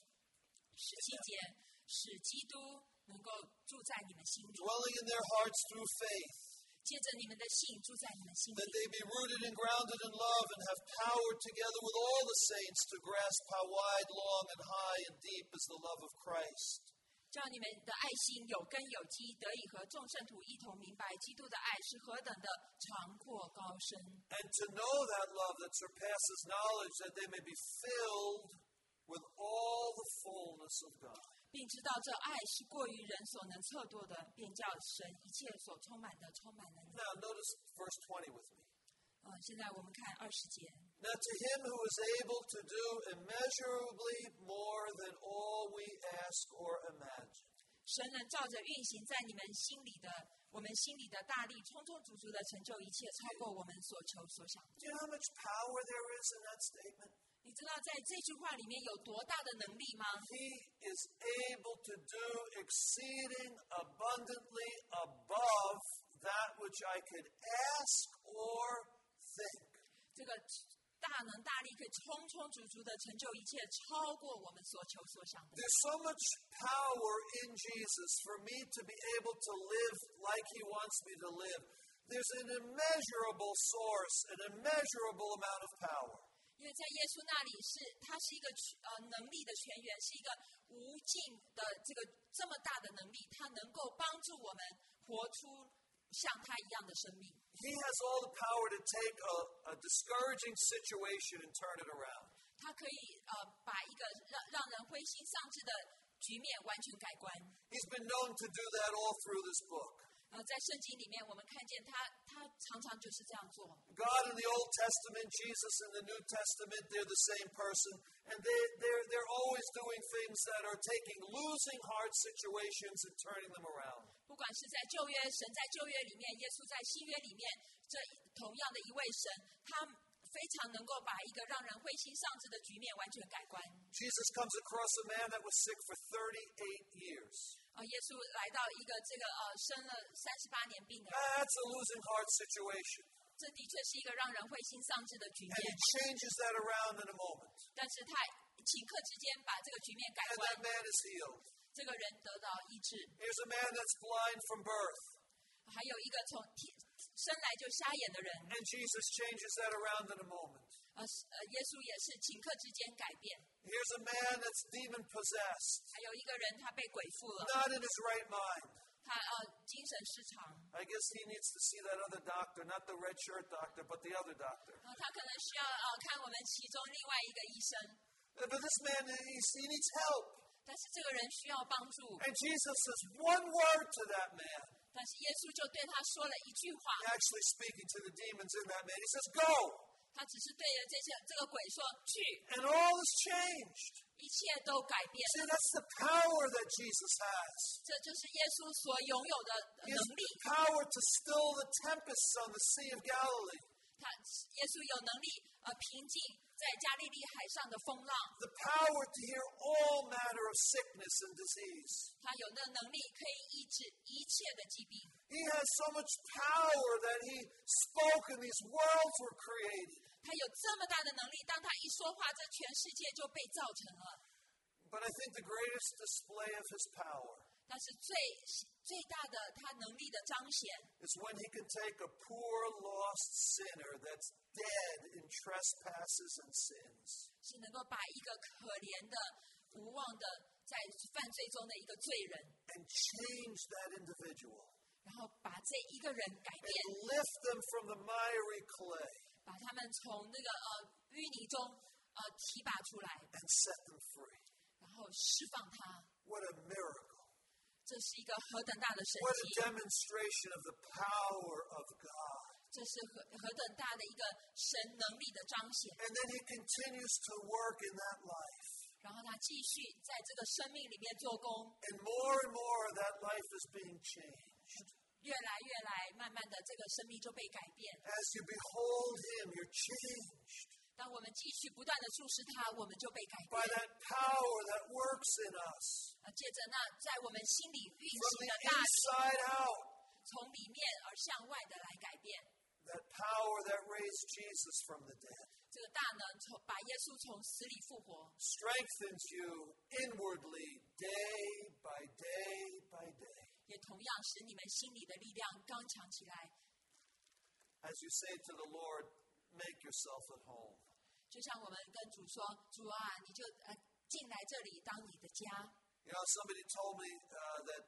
17节，使基督能够住在你们心里， dwelling in their hearts through faith, 借着你们的信住在你们心 that 里， they be rooted and grounded in love and have power together with all the saints to grasp how wide, long, and high and deep is the love of Christ, 叫你们的爱心有根有基，得以和众圣徒一同明白基督的爱是何等的长阔高深， and to know that love that surpasses knowledge, that they may be filled with all the fullness of God. 并知道这爱是过于人所能测度的，便叫神一切所充满的充满了你。 Now notice verse 20 with me. 现在我们看20节。 Now to him who is able to do immeasurably more than all we ask or imagine. 神能照着运行在你们心里的，我们心里的大力，充充足足的成就一切，超过我们所求所想。 Do you know how much power there is in that statement? 你知道在这句话里面有多大的能力吗？ He is able to do exceeding abundantly above that which I could ask or think. 这个大能大力可以充充足足的成就一切，超过我们所求所想的。 There's so much power in Jesus for me to be able to live like he wants me to live. There's an immeasurable source, an immeasurable amount of power. 因为在耶稣那里他是一个能力的泉源，是一个无尽的这么大的能力，他能够帮助我们活出像他一样的生命。 He has all the power to take a discouraging situation and turn it around. 他可以把一个让人灰心丧志的局面完全改观。 He's been known to do that all through this book. 在圣经里面，我们看见他常常就是这样做。 God in the Old Testament, Jesus in the New Testament, they're the same person. And they're always doing things that are taking losing hard situations and turning them around. 不管是在旧约，神在旧约里面，耶稣在新约里面，这同样的一位神，他非常能够把一个让人灰心丧志的局面完全改观。 Jesus comes across a man that was sick for 38 years. 耶稣来到一个生了38年病的人， That's a losing heart situation. 这的确是一个让人灰心丧志的局 And 面 he。changes that around in a moment. 但是他顷刻之间把这个局面改 And 观， that man is healed. 这个人得到医治。 Here's a man that's blind from birth. 还有一个从生来就瞎眼的人， And Jesus changes that around in a moment. 耶稣也是顷刻之间改变。 Here's a man that's demon possessed, 还有一个人他被鬼附了， not in his right mind. 他精神失常， I guess he needs to see that other doctor, not the red shirt doctor, but the other doctor. 他可能需要看我们其中另外一个医生， But this man, he needs help. 但是这个人需要帮助。 And Jesus says one word to that man. 但是耶稣就对他说了一句话， Actually speaking to the demons in that man. He says, go. 他只是对着这个鬼说去， And all is changed. 一切都改变 See, 了。 that's the power that Jesus has. 这就是耶稣所拥有的 He 能 has 力。 the power to still the tempests on the Sea of Galilee. 耶稣有能力平静在加利利海上的风浪， The power to heal all manner of sickness and disease. 他有那能力可以医治一切的疾病。 He has so much power that he spoke and these worlds were created. 他有这么大的能力，当他一说话，这全世界就被造成了。 But I think the greatest display of his power 但是最大的他能力的彰显， is when he can take a poor lost sinner that's dead in trespasses and sins 是能够把一个可怜的、无望的在犯罪中的一个罪人， and change that individual 然后把这一个人改变， and lift them from the miry clay 把他们从那个淤泥中提拔出来， and set them free. 然后释放他。 What a miracle. 这是一个何等大的神 What a 迹！ demonstration of the power of God. 这是何等大的一个神能力的彰显。 And then he continues to work in that life. 然后他继续在这个生命里面做工， And more that life is being changed. 越来越来，慢慢的这个生命就被改变。 As you behold him, you're changed 当我们继续不断的注视他，我们就被改 by 变。 that power that works in us 借着那在我们心里运 from 行 the 的大力， inside out. 从里面而向外的来改变。 That power that raised Jesus from the dead 这个大能把耶稣从死里复活， strengthens you inwardly day by day by day. 也同样使你们心里的力量刚强起来。 As you say to the Lord, make yourself at home. 就像我们跟主说：“主啊，你就进来这里当你的家。” You know, somebody told me that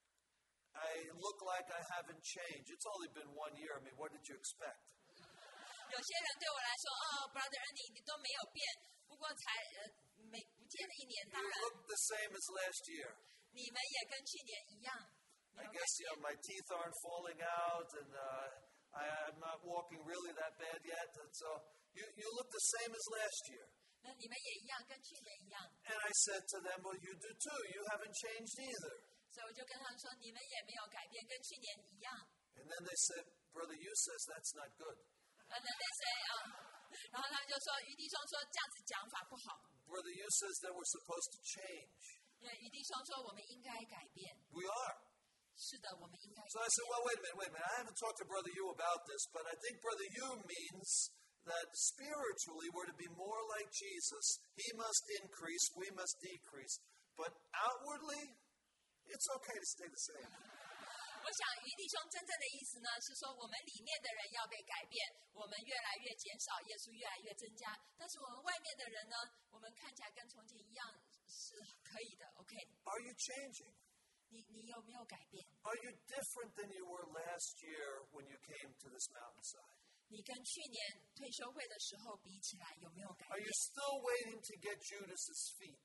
I look like I haven't changed. It's only been 1 year. I mean, what did you expect? 有些人对我来说，Brother Ernie，你都没有变，不过才不见了1年，当 You 然 look the same as last year. 你们也跟去年一样。 I guess, you know, my teeth aren't falling out and I'm not walking really that bad yet. And so you look the same as last year. 那你们也一样，跟去年一样。 And I said to them, well, you do too. You haven't changed either. 所以我就跟他们说，你们也没有改变，跟去年一样。 And then they said, Brother Yu says that's not good. And then they say 然后他们就说，于弟兄说这样子讲法不好。 Brother Yu says that we're supposed to change. 因为于弟兄说我们应该改变。 We are. 是的，我们应该。 So I said, well, wait a minute. I haven't talked to Brother Yu about this, but I think Brother Yu means that spiritually we're to be more like Jesus. He must increase, we must decrease. But outwardly, it's okay to stay the same. 我想于弟兄真正的意思呢，是说我们里面的人要被改变，我们越来越减少，耶稣越来越增加。但是我们外面的人呢，我们看起来跟从前一样是可以的。OK， Are you changing? 你有没有改变？ Are you different than you were last year when you came to this mountainside? 你跟去年退休会的时候比起来，有没有改 Are 变 you still waiting to get Judas's feet?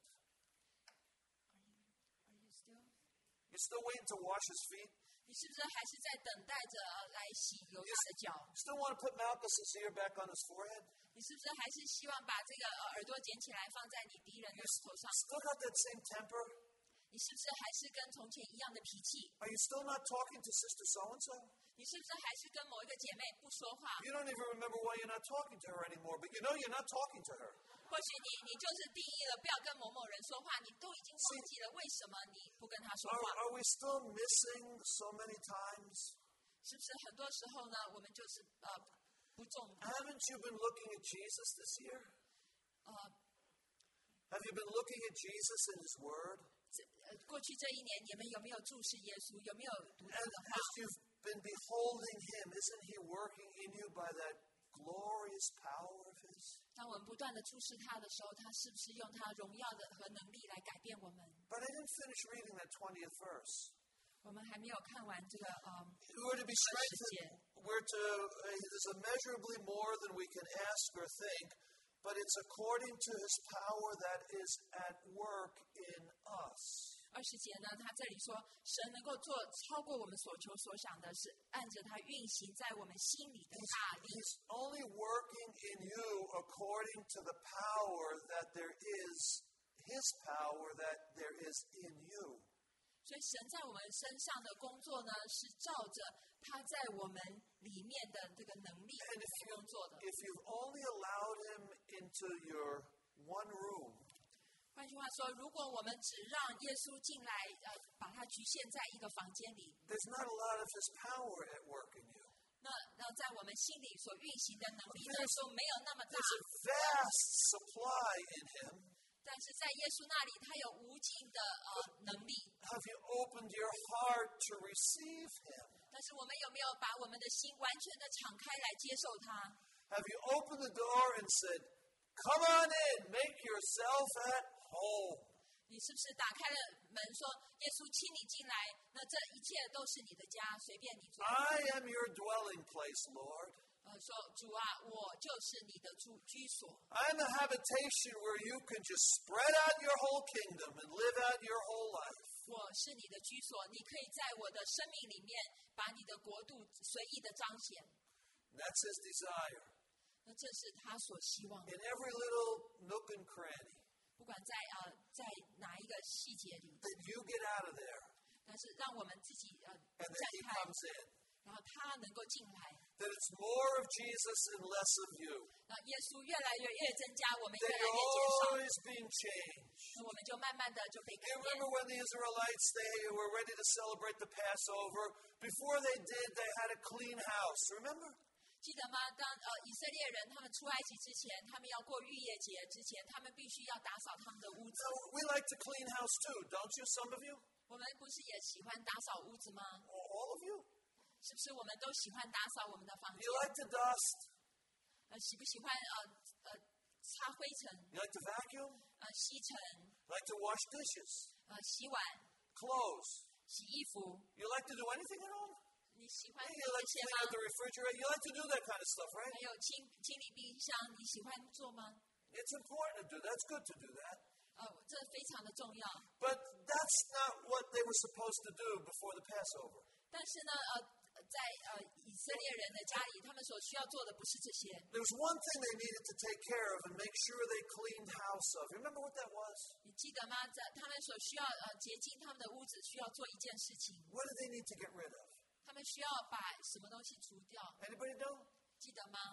You still waiting to wash his feet? 你是不是还是在等待着来洗犹大的脚？ Still want to put Malchus's ear back on his forehead? 你是不是还是希望把这个耳朵捡起来放在你敌人的头上？ Still got that same temper? 你是不是还是跟从前一样的脾气？ Are you still not talking to Sister So-and-so? 你是不是还是跟某一个姐妹不说话？ You don't even remember why you're not talking to her anymore, but you know you're not talking to her. 或许你就是定义了不要跟某某人说话，你都已经忘记了为什么你不跟他说话？ Are we still missing so many times? 是不是很多时候呢，我们就是不重。 Haven't you been looking at Jesus this year? Have you been looking at Jesus in His Word? 过去这一年，你们有没有注视耶稣？有没有读他 And 的话？ as you've been beholding Him, isn't He working in you by that glorious power of His? 当我们不断的注视他的时候，他是不是用他荣耀的和能力来改变我们？ But I didn't finish reading that 20th verse. 我们还没有看完这个 We're to be strengthened. There's immeasurably more than we can ask or think, but it's according to His power that is at work in us. 20节呢，他这里说，神能够做超过我们所求所想的，是按着他运行在我们心里的大力。 He's only working in you according to the power that there is, His power that there is in you. 所以神在我们身上的工作呢，是照着他在我们里面的这个能力 And 来工作的。 if you've only allowed Him into your one room, 换句话说，如果我们只让耶稣进来，把他局限在一个房间里， there's not a lot of His power at work in you. 那在我们心里所运行的能力呢，就没有那么大。 There's a vast supply in Him. 但是在耶稣那里，他有无尽的能力。 Have you opened your heart to receive Him? 但是我们有没有把我们的心完全的敞开来接受他？ Have you opened the door and said, "Come on in, make yourself at home"? 你是不是打开了门说，耶稣请你进来，那这一切都是你的家，随便你做。 I am your dwelling place, Lord. 说主啊，我就是你的居所。 I'm a habitation where you can just spread out your whole kingdom and live out your whole life. 我是你的居所，你可以在我的生命里面把你的国度随意的彰显。 And that's His desire. 那这是他所希望的。 In every little nook and cranny, 不管在哪一个细节里， that you get out of there 但是让我们自己 and 站 that He 开， comes in. 然后他能够进来。 That it's more of Jesus and less of you. 那耶稣越来越增加，我们 That 越来 you're 越减少， always being changed. 那我们就慢慢的就被改 You 变。 remember when the Israelites, they were ready to celebrate the Passover. Before they did, they had a clean house. Remember? 记得吗？当以色列人他们出埃及之前，他们要过逾越节之前，他们必须要打扫他们的屋子。 So we like to clean house too, don't you? Some of you? 我们不是也喜欢打扫屋子吗？ All of you? 是不是我们都喜欢打扫我们的房间 You？like to dust? 喜不喜欢擦灰尘？ You like to vacuum? 吸尘？ You like to wash dishes? 洗碗？ Clothes? 洗衣服？ You like to do anything at home? 你喜欢 Hey, 做 you 这 like to 些 clean out the 吗？ refrigerator? You like to do that kind of stuff, 还 right? 有清理冰箱，你喜欢做吗？ It's important to do. That's good to do that. 这非常的重要。 But that's not what they were supposed to do before the Passover. 但是呢，在以色列人的家里，他们所需要做的不是这些。 There was one thing they needed to take care of and make sure they cleaned house of. Remember what that was? 你记得吗？他们所需要洁净他们的屋子，需要做一件事情， What do they need to get rid of? 他们需要把什么东西除掉？ Anybody know? 记得吗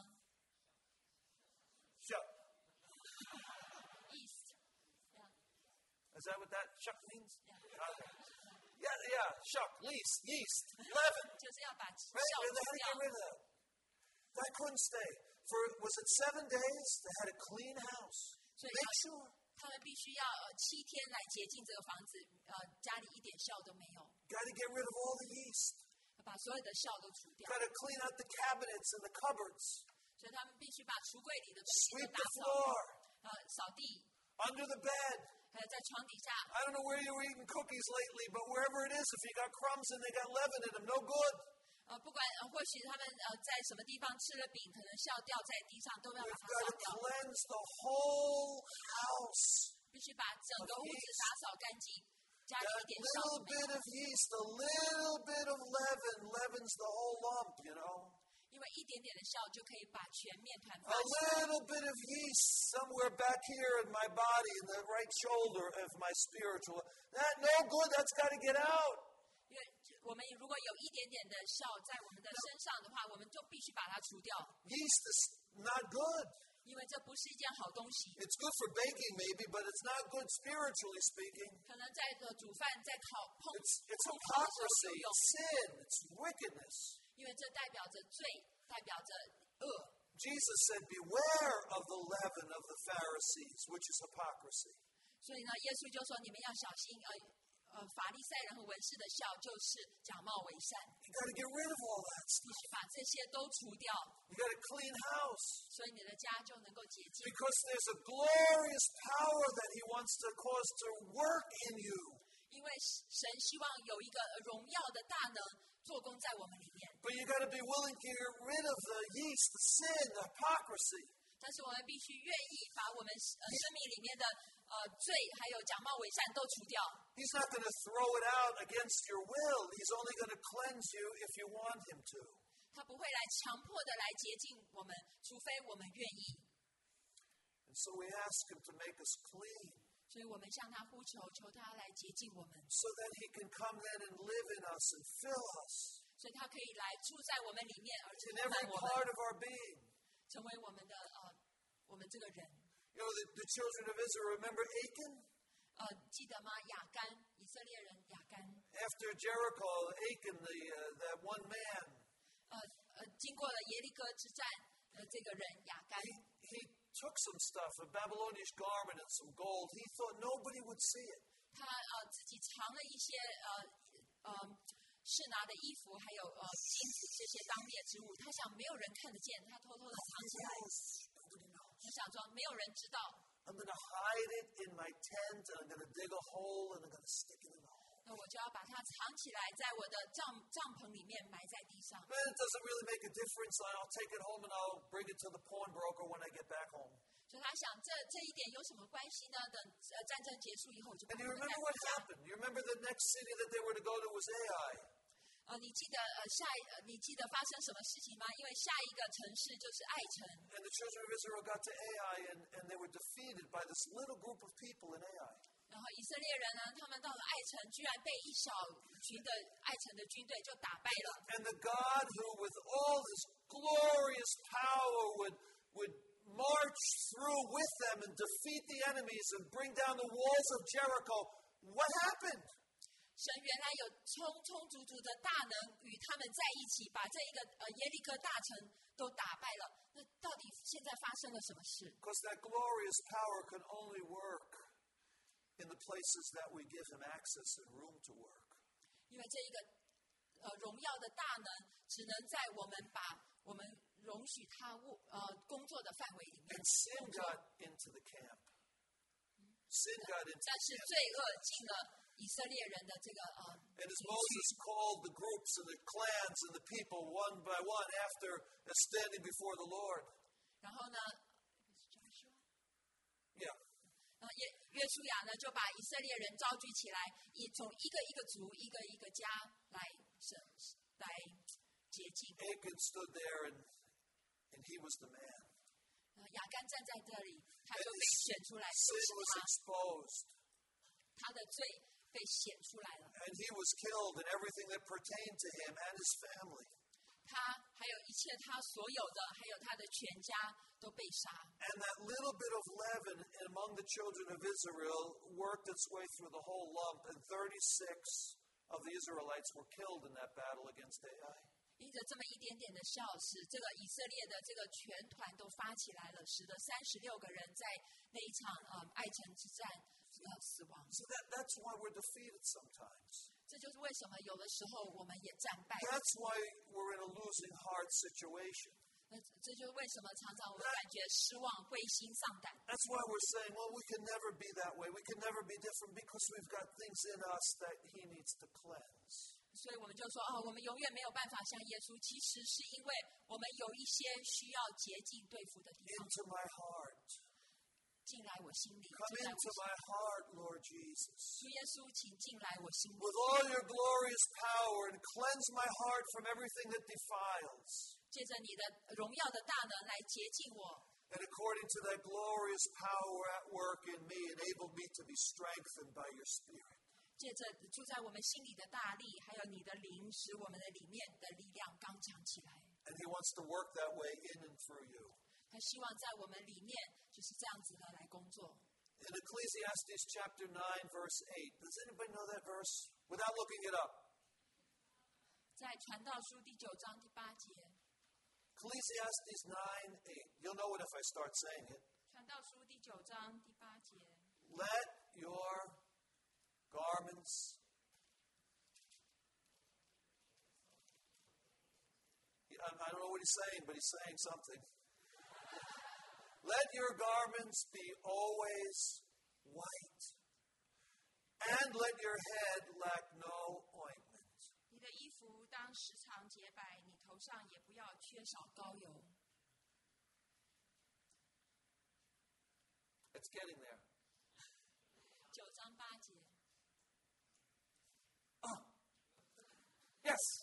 Shuck. ？East， Is that what that shuck means? Yeah. Okay. Yeah, shuck, yeast, leaven. 就是要把 Right? 酵 And 除 they had to 掉 get。rid of that. That couldn't stay. For, was it 7 days? They had a clean house. 所以 Make sure. 他们必须要7天来洁净这个房子，家里一点酵都没有， Got to get rid of all the yeast. 把所有的酵都除掉。 Got to clean out the cabinets and the cupboards. 所以他们必须把橱柜里的东西 Sweep 都打 the 扫， floor. 扫地， Under the bed. 还有在床底下。 I don't know where you were eating cookies lately, but wherever it is, if you got crumbs and they got leaven in them, no good. 不管或许他们在什么地方吃了饼，可能酵掉在地上，都要把 We've 它 got 扫 to 掉， cleanse the whole house. 必须把整个屋子打扫干净，家里 That 一点酵 little 都没 bit 有。 of yeast, a little bit of leaven leavens the whole lump, you know. 因为一点点的酵就可以把全面团发 A 起来。 little bit of yeast somewhere back here in my body, in the right shoulder of my spiritual. That no good. That's got to get out. 因为我们如果有一点点的酵在我们的身上的话，我们就必须把它除掉， Yeast is not good. 因为这不是一件好东西。 It's good for baking maybe, but it's not good spiritually speaking. 可能在煮饭、在烹 It's 烹调的时候 hypocrisy, 有用， it's sin, it's wickedness. 因为这代表着罪，代表着恶。 Jesus said, beware of the leaven of the Pharisees, which is hypocrisy. 所以呢，耶稣就说你们要小心，法利赛人和文士的笑就是假冒伪善， You got to get rid of all that 必 stuff. 须把这些都除掉， You got to clean house. 所以你的家就能够洁净。 Because there's a glorious power that he wants to cause to work in you. 因为神希望有一个荣耀的大能做工在我们里面， But you got to be willing to get rid of the yeast, the sin, the hypocrisy. 但是我们必须愿意把我们生命里面的罪还有假冒伪善都除掉。 He's not going to throw it out against your will. He's only going to cleanse you if you want him to. 他不会来强迫的来洁净我们，除非我们愿意。 And so we ask him to make us clean 所以我们向他呼求，求他来洁净我们， so that he can come then and live in us and fill us 所以他可以来住在我们里面，而且 in 充 every 满我 part 们， of our being. 成为我们的我们这个人。 You know, the children of Israel, remember Achan? 记得吗？亚干，以色列人亚干， After Jericho, Achan, that one man, 经过了耶利哥之战，这个人亚干， he took some stuff, a Babylonian garment and some gold. He thought nobody would see it. 他自己藏了一些士拿的衣服，还有金子这些当列之物，他想没有人看得见，他偷偷的藏起来。 Nobody knows. 他想说没有人知道， I'm going to hide it in my tent, and I'm going to dig a hole, and I'm going to stick it in the hole. 那我就要把它藏起来，在我的帐篷里面埋在地上。 Man, it doesn't really make a difference. I'll take it home and I'll bring it to the pawnbroker when I get back home. 所以他想，这一点有什么关系呢？等战争结束以后，我就把 And 它 you 带 remember 回 what 家。 happened? You remember the next city that they were to go to was Ai. 你记得你记得发生什么事情吗？因为下一个城市就是爱城。 And the children of Israel got to Ai, and they were defeated by this little group of people in Ai. 然后以色列人呢，他们到了爱城，居然被一小群的爱城的军队就打败了。 And the God who, with all his glorious power, would march through with them and defeat the enemies and bring down the walls of Jericho. What happened? 神原来有充充足足的大能与他们在一起，把这一个耶利哥大城都打败了。那到底现在发生了什么事？ Because that glorious power can only work in the places that we give him access and room to work. 因为这一个荣耀的大能，只能在我们把我们容许他工作的范围里面 And sin got into the camp. Sin got into 但 the 是 camp. 罪恶进了以色列人的这个 And as Moses called the groups and the clans and the people one by one after standing before the Lord. 然后呢， Yeah. 约书亚呢就把以色列人召集起来，从一个一个族、一个一个家来洁净。 Achan stood there and he was the man. 亚干站在这里，他就被选出来，就 Sin 是 was 他， exposed. 他的罪被显出来了。 And he was killed and everything that pertained to him and his family. 他还有一切他所有的，还有他的全家都被杀。 And that little bit of leaven among the children of Israel worked its way through the whole lump, and 36 of the Israelites were killed in that battle against Ai. 因着这么一点点的笑，使这个以色列的这个全团都发起来了，使得36个人在那一场爱城之战死亡。 So that's why we're defeated sometimes. 这就是为什么有的时候我们也战败。 That's why we're in a losing heart situation. 这就是为什么常常我们感觉失望、灰心丧胆。 That's why we're saying, well, we can never be that way. We can never be different because we've got things in us that he needs to cleanse. 所以我们就说我们永远没有办法像耶稣，其实是因为我们有一些需要洁净对付的地方。 Into my heart. 进来我心里， Come 进来我 into 心里 my heart, Lord Jesus. 主耶稣，请进来我心里， With all your glorious power and cleanse my heart from everything that defiles. 借着你的荣耀的大能来洁净我。 And according to that glorious power at work in me, enable me to be strengthened by your Spirit. 借着住在我们心里的大力，还有你的灵，使我们的里面的力量刚强起来。 And he wants to work that way in and through you. 他希望在我们里面就是这样子的来工作。 In Ecclesiastes chapter 9, verse 8. Does anybody know that verse? Without looking it up. 在传道书第9章第8节， Ecclesiastes 9:8. You'll know it if I start saying it. 传道书第9章第8节， Let your garments I don't know what he's saying, but he's saying something. Let your garments be always white, and let your head lack no ointment. 你的衣服当时常洁白，你头上也不要缺少膏油。 It's getting there. 9章8节， Yes.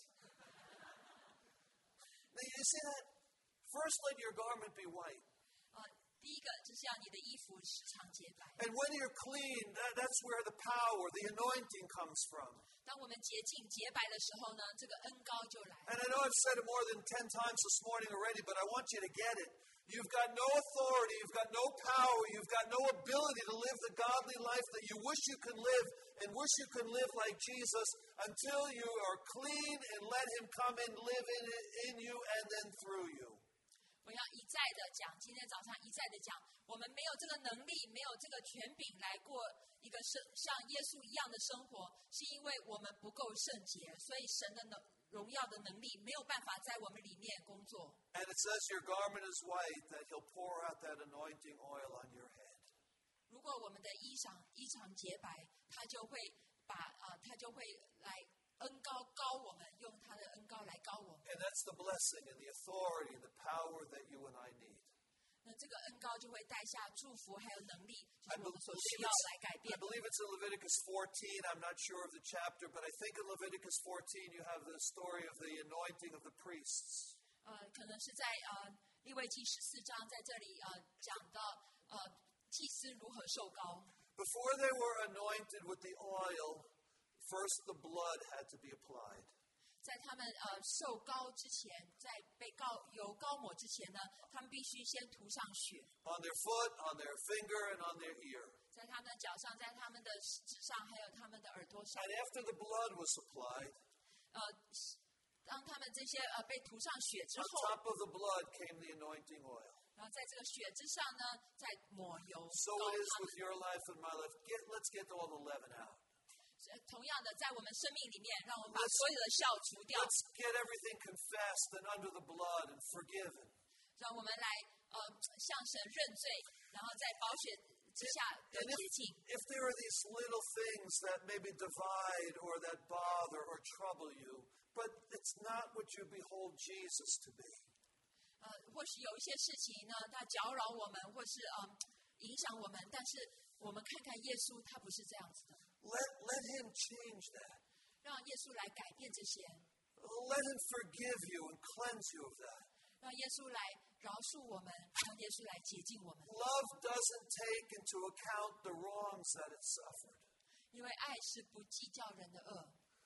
Now you see that? First, let your garment be white. 第一个就是要你的衣服时常洁白。 And when you're clean, that's where the power, the anointing comes from. 当我们洁净洁白的时候呢，这个恩膏就来。 And I know I've said it more than 10 times this morning already, but I want you to get it. You've got no authority, you've got no power, you've got no ability to live the godly life that you wish you could live and wish you could live like Jesus until you are clean and let him come and live in you and then through you. 我要一再的讲，今天早上一再的讲，我们没有这个能力，没有这个权柄来过一个像耶稣一样的生活，是因为我们不够圣洁，所以神的荣耀的能力没有办法在我们里面工作。 And it says your garment is white, that he'll pour out that anointing oil on your head. 如果我们的衣裳洁白，他就会来恩膏膏我们，用他的恩膏来膏我们。 And that's the blessing and the authority and the power that you and I need. 那这个恩膏就会带下祝福，还有能力，就 I 是我们所需要来改变 believe it's in Leviticus 14. I'm not sure of the chapter, but I think in Leviticus 14 you have the story of the anointing of the priests. 可能是在利未记14章在这里讲到祭司如何受膏。 Before they were anointed with the oil, first the blood had to be applied. 在他们受膏之前，在被油膏抹之前呢，他们必须先涂上血， On their foot, on their finger, and on their ear. 在他们的脚上，在他们的食指上，还有他们的耳朵上。 And after the blood was applied, 当他们这些被涂上血之 on 后， top of the blood came the anointing oil. 然后在这个血之上呢，再抹油 So 膏 it is 他们 with。your life and my life. Let's get all the leaven out. 同样的，在我们生命里面，让我们把所有的酵除掉， Let's get everything confessed and under the blood and forgiven. 让我们来向神认罪，然后在宝血之下得 And 洁净。 if there are these little things that maybe divide or that bother or trouble you, but it's not what you behold Jesus to be. 或许有一些事情呢，它搅扰我们，或是影响我们，但是我们看看耶稣，他不是这样子的。 Let him change that. 让耶稣来改变这些， Let him forgive you and cleanse you of that. 让耶稣来饶恕我们，让耶稣来洁净我们。 Love doesn't take into account the wrongs that it suffered. 因为爱是不计较人的恶，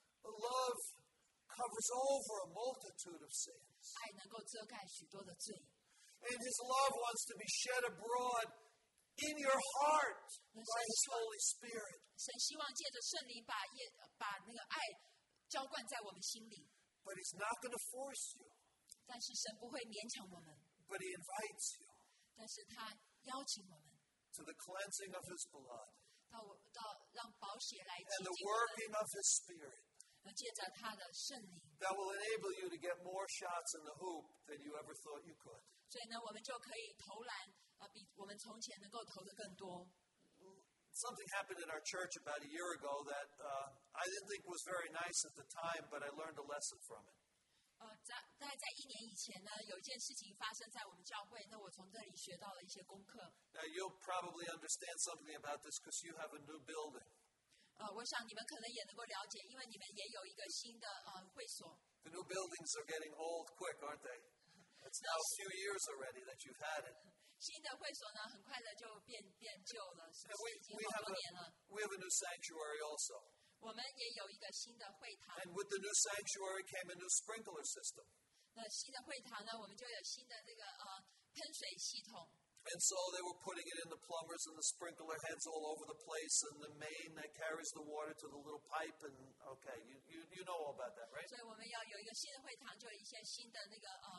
Love covers over a multitude of sins. 爱能够遮盖许多的罪。 And his love wants to be shed abroad in your heart by his Holy Spirit. 神希望借着圣灵把那个爱浇灌在我们心里， But he's not going to force you, 但是神不会勉强我们， but he invites you 但是他邀请我们 to the cleansing of his blood 到让宝血来洁 and the 净我们， working of his Spirit 借着他的圣灵， that will enable you to get more shots in the hoop than you ever thought you could. 所以呢，我们就可以投篮比我们从前能够投的更多。 Something happened in our church about a year ago that I didn't think was very nice at the time, but I learned a lesson from it. 大概在1年以前呢，有一件事情发生在我们教会，那我从这里学到了一些功课。 Now, you'll probably understand something about this because you have a new building. 我想你们可能也能够了解，因为你们也有一个新的会所。 The new buildings are getting old quick, aren't they? It's now a few years already that you've had it. 新的会所呢，很快的就变旧了，是 And 不是已经 we 好 have 多年了？ we have a new sanctuary also. 我们也有一个新的会堂。 And with the new sanctuary came a new sprinkler system. 那新的会堂呢，我们就有新的这个喷水系统。 And so they were putting it in the plumbers and the sprinkler heads all over the place and the main that carries the water to the little pipe. And okay, you know all about that, right? 所以我们要有一个新的会堂，就有一些新的那个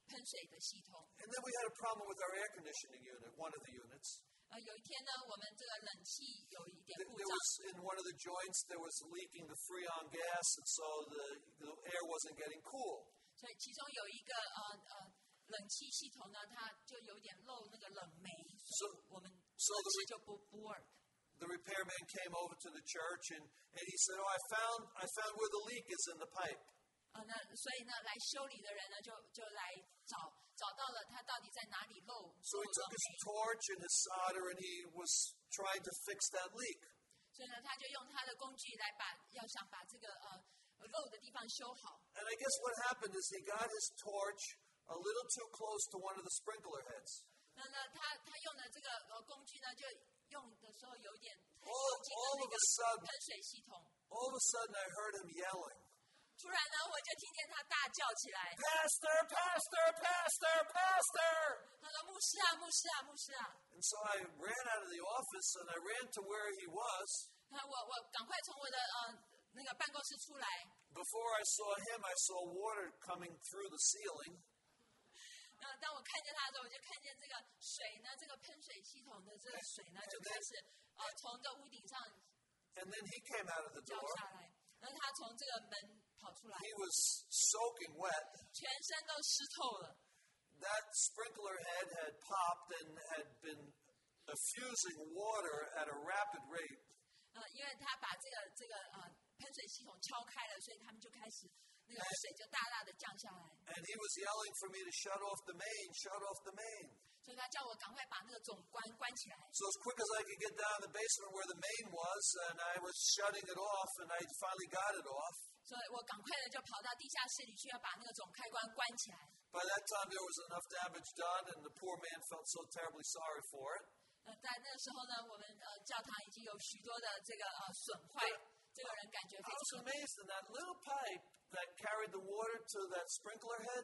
喷水的系统。 And then we had a problem with our air conditioning unit, one of the units. 有一天呢，我们这个冷气有一点故 There 障， was in one of the joints there was leaking the freon gas, and so the air wasn't getting cool. 所以其中有一个冷气系统呢，它就有点漏那个冷媒，所以我们冷气就不 work。 The repairman came over to the church and he said, "Oh, I found where the leak is in the pipe." 那所以呢，来修理的人呢，就来找到了它到底在哪里漏。 So he took his torch and his solder and he was trying to fix that leak. 所以呢，他就用他的工具来想把这个漏的地方修好。 And I guess what happened is he got his torch a little too close to one of the sprinkler heads. 那他用的这个工具呢，就用的时候有一点太靠近了那个喷水系统。 All of a sudden, I heard him yelling. 突然呢，我就听见他大叫起来 "Pastor, pastor, pastor, pastor!" 他说：“牧师啊，牧师啊，牧师啊！” And so I ran out of the office and I ran to where he was. 我赶快从我的那个办公室出来。 Before I saw him, I saw water coming through the ceiling. 当我看见他的时候，我就看见这个水呢，这个喷水系统的这个水呢，就开始从这屋顶上 And then he came out of the 掉 door. 下来。然后他从这个门跑出来， He was soaking wet. 全身都湿透了。 That sprinkler head had popped and had been effusing water at a rapid rate. 因为他把这个喷水系统敲开了，所以他们就开始那个水就大大的降下来。 And he was yelling for me to shut off the main, shut off the main. 所以他叫我赶快把那个总关起来。 So as quick as I could get down the basement where the main was, and I was shutting it off, and I finally got it off. 所以我赶快的就跑到地下室里去，要把那个总开关关起来。 By that time, there was enough damage done, and the poor man felt so terribly sorry for it. 在那个时候呢，我们教堂已经有许多的这个损坏，这个人感觉非 I was 常。 amazed in that little pipe that carried the water to that sprinkler head,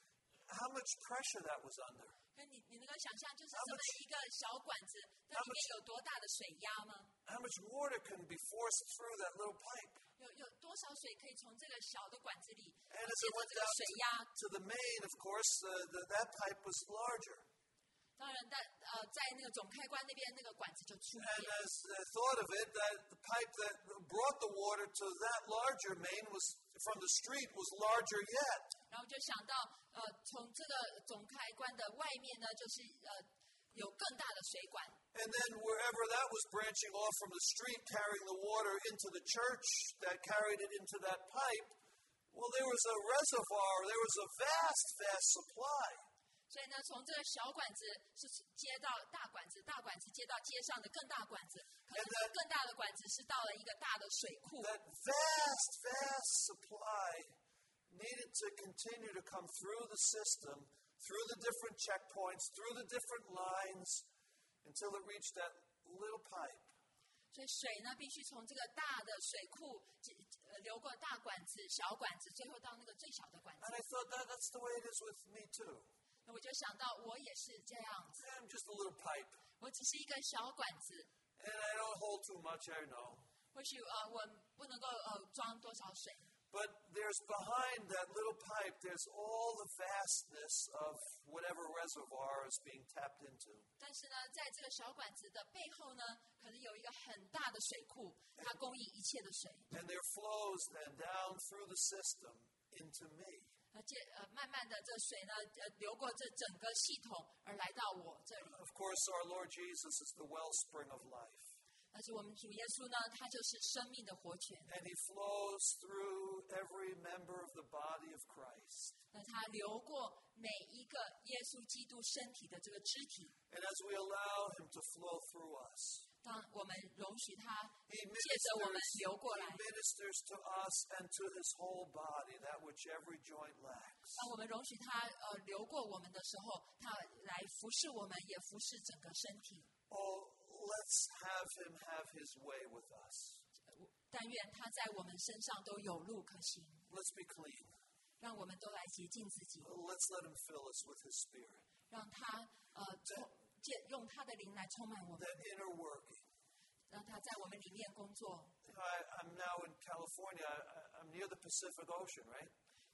how much pressure that was under. 你能够想象，就是这么一个小管子，那里面有多大的水压吗？ How much water can be forced through that little pipe? 有多少水可以从这个小的管子里 And as 借 it 着 went 这个 down 水压？ to the main, of course, that pipe was larger. 当然，在那个总开关那边，那个管子就粗一 And 点。 as I thought of it, that the pipe that brought the water to that larger main was from the street was larger yet. 然后就想到，从这个总开关的外面呢，就是有更大的水管。 And then wherever that was branching off from the street, carrying the water into the church that carried it into that pipe, well, there was a reservoir, there was a vast, vast supply. 所以呢，从这个小管子是接到大管子，大管子接到街上的更大管子，可能这个更大的管子是到了一个大的水库。 That vast, vast supply needed to continue to come through the system, through the different checkpoints, through the different lines, until it reached that little pipe. 所以水呢，必须从这个大的水库流过大管子、小管子，最后到那个最小的管子。 And I thought that's the way it is with me too. 那我就想到，我也是这样子， I'm just a little pipe. 我只是一个小管子， And I don't hold too much, I know. 或许我不能够装多少水。 But there's behind that little pipe, there's all the vastness of whatever reservoir is being tapped into. 但是呢，在这个小管子的背后呢，可能有一个很大的水库，它供应一切的水。 And there flows then down through the system into me. 慢慢的，这水呢，流过这整个系统，而来到我这里。 Of course, our Lord Jesus is the wellspring of life. 但是我们主耶稣呢，他就是生命的活泉。 And he flows through every member of the body of Christ. 那他流过每一个耶稣基督身体的这个肢体。 And as we allow him to flow through us, 当我们容许他 he 借着我们流过来， ministers to us and to his whole body, that which every joint lacks. 当我们容许他流过我们的时候，他来服侍我们，也服侍整个身体。 Oh, let's have him have his way with us. 但愿他在我们身上都有路可行， Let's be clean. 让我们都来洁净自己， Let's let him fill us with his spirit. 让他用他的灵来充满我们， That inner working. 让他在我们里面工作。 I'm now in California. I'm near the Pacific Ocean, right?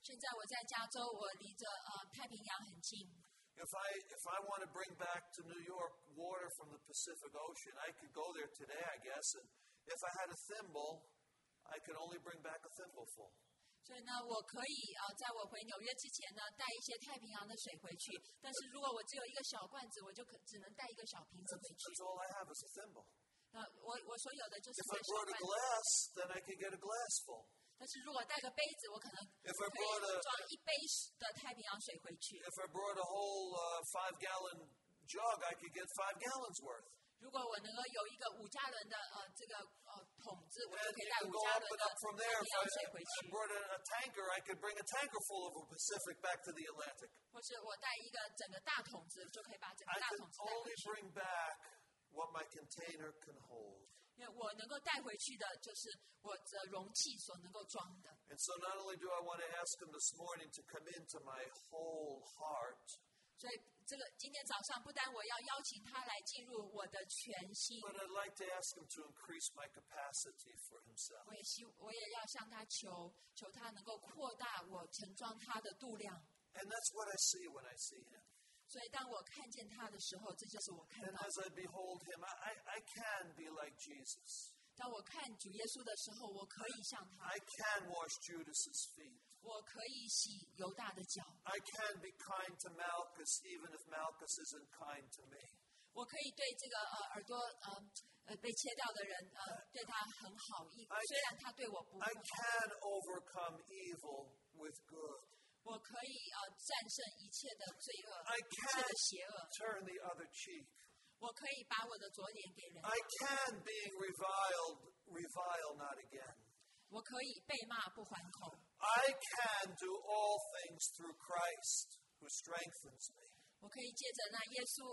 现在我在加州，我离着太平洋很近。 If I want to bring back to New York water from the Pacific Ocean, I could go there today, I guess. And if I had a thimble, I could only bring back a thimbleful. 所以呢，我可以在我回纽约之前呢，带一些太平洋的水回去。但是如果我只有一个小罐子，我就只能带一个小瓶子回去。 That's all I have is a thimble. 我所有的就是 If I 这个小 brought a 罐子。 glass, then I could get a glass full. 但是如果带个杯子，我可能 If I 可 brought 以 a 装一杯的太平洋水回去。 if I brought a whole 5-gallon jug, I could get 5 gallons worth. 如果我能够有一个5加仑的这个桶子，我就 And 可以 you 带 can 5 go 加 up 仑 and 的 up from 太 there. 平 If 洋水回 I 去。 brought a tanker, I could bring a tanker full of the Pacific back to the Atlantic. 或是我带一个整个大桶子，就可以把整个 I 大 can 桶子带回 only 去。 bring back what my container can hold. 因为我能够带回去的，就是我的容器所能够装的。 And so not only do I want to ask him this morning to come into my whole heart, 所以这个今天早上，不但我要邀请他来进入我的全心， but I'd like to ask him to increase my capacity for himself. 我也要向他求他能够扩大我盛装他的度量。 And that's what I see when I see him. 所以当我看见他的时候，这就是我看 And 到 as I behold him, I can be like Jesus. 当我看主耶稣的时候，我可以像他， I can wash Judas's feet. 我可以洗犹大的脚， I can be kind to Malchus, even if Malchus isn't kind to me. 我可以对这个耳朵被切掉的人对他很好意，虽然他对我不 I 好， can overcome evil with good. 我可以战胜一切的罪恶， I 一切的 can 邪恶， turn the other cheek. 我可以把我的左脸给人， I can, being reviled, revile not again. 我可以被骂不还口， I can do all things through Christ who strengthens me. 我可以借着那耶稣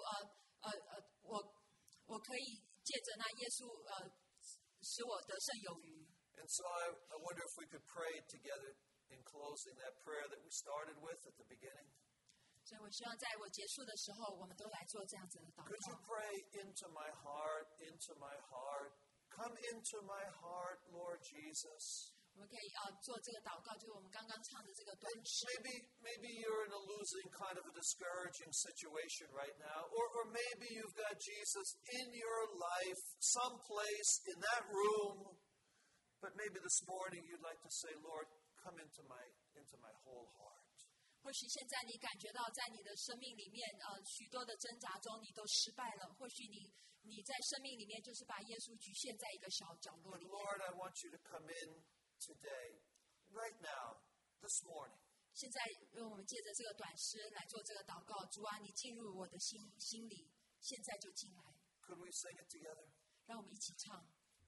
我可以借着那耶稣使我得胜有余。 And so I wonder if we could pray together in closing that prayer that we started with at the beginning. 所以我希望在我结束的时候，我们都来做这样子的祷 Could you 告。 pray into my heart, into my heart? Come into my heart, Lord Jesus. 我们可以做这个祷告，就是我们刚刚唱的这个短诗。 Maybe you're in a losing kind of a discouraging situation right now, or maybe you've got Jesus in your life, someplace in that room, but maybe this morning you'd like to say, Lord, come into my whole heart. 或许现在你感觉到在你的生命里面许多的挣扎中你都失败了，或许你在生命里面就是把耶稣局限在一个小角落里面。 Lord, I want you to come in today, right now, this morning. 现在让我们借着这个短诗来做这个祷告，主啊，你进入我的心里，现在就进来。 Could we sing it together? 让我们一起唱。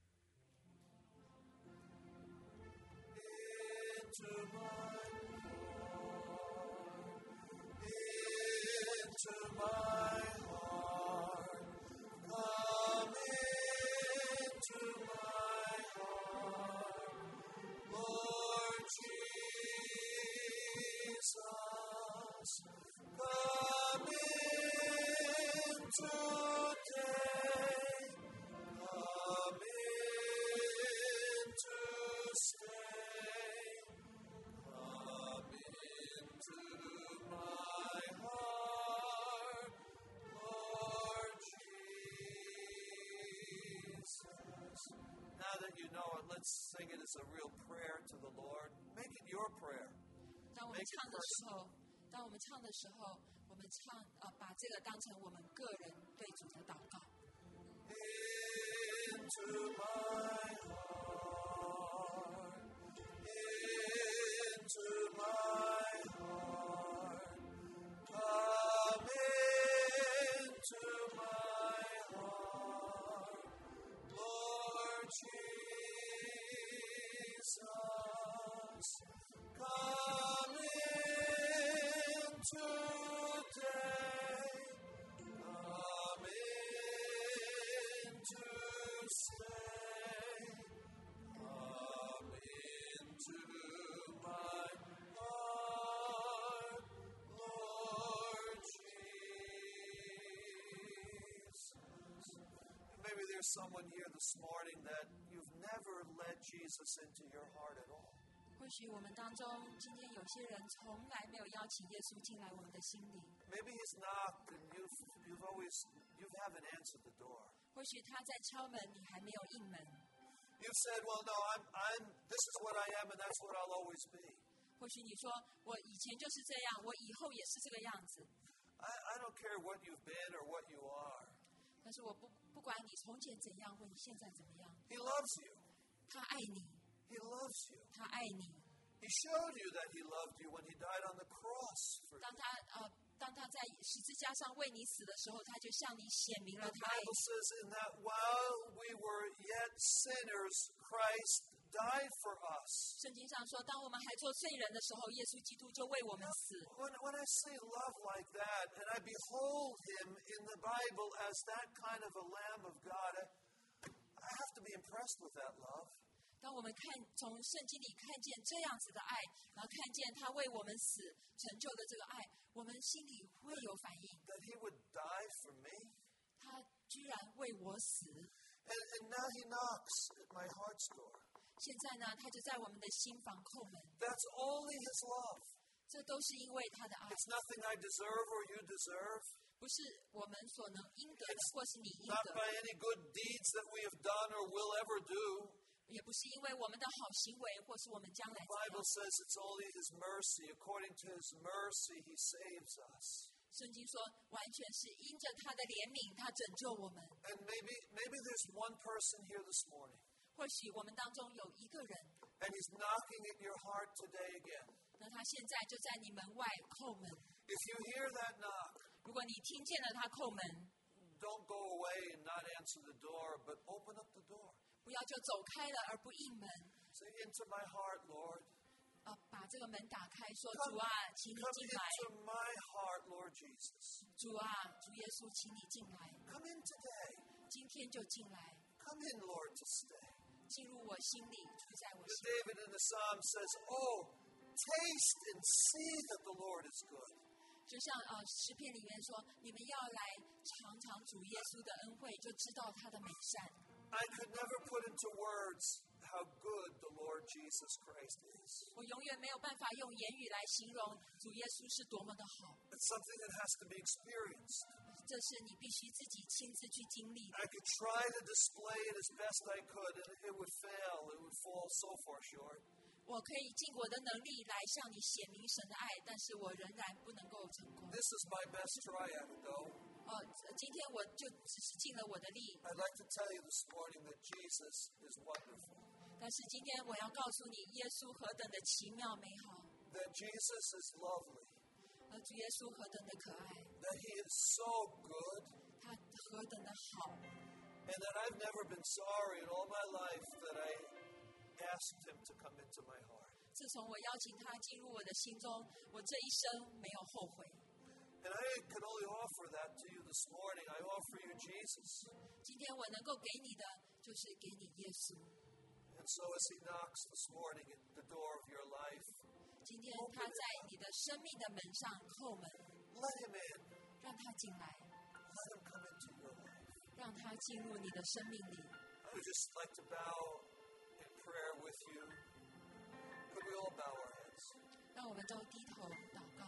Into my into my heart, come into my heart, Lord Jesus, come in today, come in to stay, come into my heart, Lord Jesus. Now that you know it, let's sing it as a real prayer to the Lord. Make it your prayer. 当我们唱的时候，我们唱把这个当成我们个人对主的祷告。 Into my heart, into my heart, come into my heart, Lord Jesus, come in today, come in to stay, come into my heart, Lord Jesus. Maybe there's someone here this morning that you've never led Jesus into your heart at all. 或许我们当中今天有些人从来没有邀请耶稣进来我们的心里。 Maybe he's knocked and you haven't answered the door. 或许他在敲门，你还没有应门。 You've said, well, no, this is what I am and that's what I'll always be. 或许你说我以前就是这样，我以后也是这个样子。 I don't care what you've been or what you are. 但是我不管你从前怎样或你现在怎么样， He loves you. 他爱你， He loves you. 他爱你。 He showed you that he loved you when he died on the cross for you. 当他在十字架上为你死的时候，他就向你显明了 The 他爱 Bible 你。 says in that while we were yet sinners, Christ died for us. 圣经上说，当我们还做罪人的时候，耶稣基督就为我们死。 When I say love like that, and I behold him in the Bible as that kind of a Lamb of God, I have to be impressed with that love. 当我们从圣经里看见这样子的爱，然后看见他为我们死成就的这个爱，我们心里会有反应。 That he would die for me. 他居然为我死， And now he knocks at my heart's door. 现在呢，他就在我们的心房叩门。 That's only his love. 这都是因为他的爱， It's nothing I deserve or you deserve. 不是我们所能应得的，或是你应 Not 得， by any good deeds that we have done or will ever do. 也不是因为我们的好行为，或是我们将来 The 怎样 Bible。says it's only his mercy. According to his mercy, he saves us. 圣经说，完全是因着他的怜悯，他拯救我们。 And maybe there's one person here this morning, 或许我们当中有一个人， and he's knocking at your heart today again. 那他现在就在你门外叩门。 If you hear that knock, 如果你听见了他叩门， don't go away and not answer the door, but open up the door. 不要就走开了而不应门。 Say, into my heart, Lord. 把这个门打开，说 Come, 主啊，请你 come 进来。 into my heart, Lord Jesus. 主啊，主耶稣，请你进来。 Come in today. 今天就进来， Come in, Lord, to stay. 进入我心里，住在我 As 心里。 David in the Psalm says, oh, taste and see that the Lord is good. 就像诗篇里面说，你们要来尝尝主耶稣的恩惠，就知道他的美善。 I could never put into words how good the Lord Jesus Christ is. 我永远没有办法用言语来形容主耶稣是多么的好， It's something that has to be experienced. 这是你必须自己亲自去经历的。 I could try to display it as best I could, and it would fail. It would fall so far short. 我可以尽我的能力来向你显明神的爱，但是我仍然不能够成功。 This is my best try at it, though. 今天我就只是尽了我的力， I'd like to tell you this morning that Jesus is wonderful, 但是今天我要告诉你，耶稣何等的奇妙美好， that Jesus is lovely, 主耶稣何等的可爱， that he is so good, 他何等的好， and that I've never been sorry in all my life that I asked him to come into my heart. 自从我邀请他进入我的心中，我这一生没有后悔。 And I can only offer that to you this morning. I offer you Jesus. 今天我能够给你的，就是给你耶稣。 And so as he knocks this morning at the door of your life, 今天他在你的生命的门上叩门， let him in. 让他进来， Let him come into your life. 让他进入你的生命里。 I would just like to bow in prayer with you. Could we all bow our heads? 让我们都低头祷告。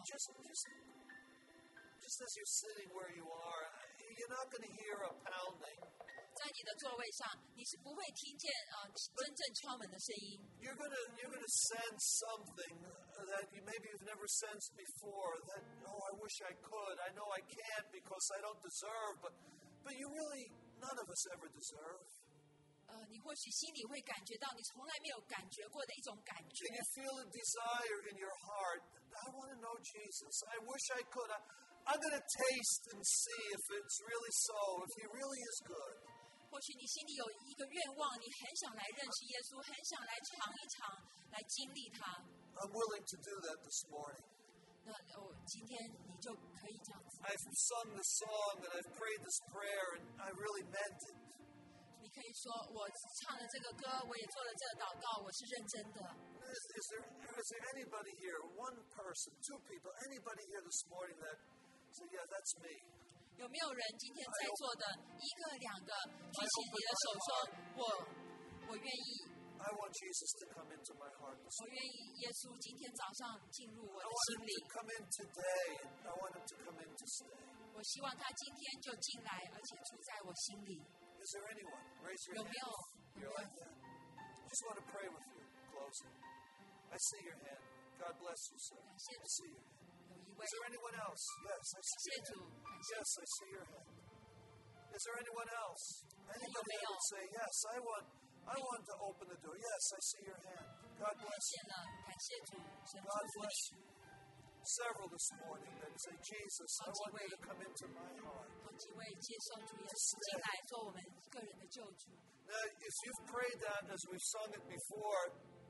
Just as you're sitting where you are, you're not going to hear a pounding. 在你的座位上，你是不会听见真正敲门的声音。 You're going to sense something that maybe you've never sensed before. That I wish I could. I know I can't because I don't deserve. But you really, none of us ever deserve. 你或许心里会感觉到你从来没有感觉过的一种感觉。 And you feel a desire in your heart. I want to know Jesus. I wish I could. I'm going to taste and see if it's really so, if he really is good. 或许你心里有一个愿望，你很想来认识耶稣，很想来尝一尝，来经历他。 I'm willing to do that this morning. 那今天你就可以这样子。 I've sung the song and I've prayed this prayer and I really meant it. 你可以说，我唱了这个歌，我也做了这个祷告，我是认真的。 Is there anybody here, one person, two people, anybody here this morning that said, yeah, that's me? 有没有人今天在座的一个两个举起你的手说，我愿意？ I I want Jesus to come into my heart this 我 morning. 愿意耶稣今天早上进入我 I 的 want 心 him 里。 to come in today. I want him to come in to stay. 我希望他今天就进来，而且住在我心里。 Is there anyone? Raise your 有没 hand. 有？ You're like that. I just want to pray with you. Closing. I see your hand. God bless you, sir. 感谢 I 主， see your hand. 有一位 Is there anyone else? Yes, I 感 see 谢 your 主 hand.， 感谢 Yes, I see your hand. Is there anyone else? Anybody that would say, yes, I want to open the door. Yes, I see your hand. God 感 bless 谢 you. 了，感谢主，神 God 祝福 bless 你。 you. Several this morning that say, Jesus, I want you to come into my heart. 好几位接受主耶稣进来做我们个人的救主。 Now, if you've prayed that as we've sung it before,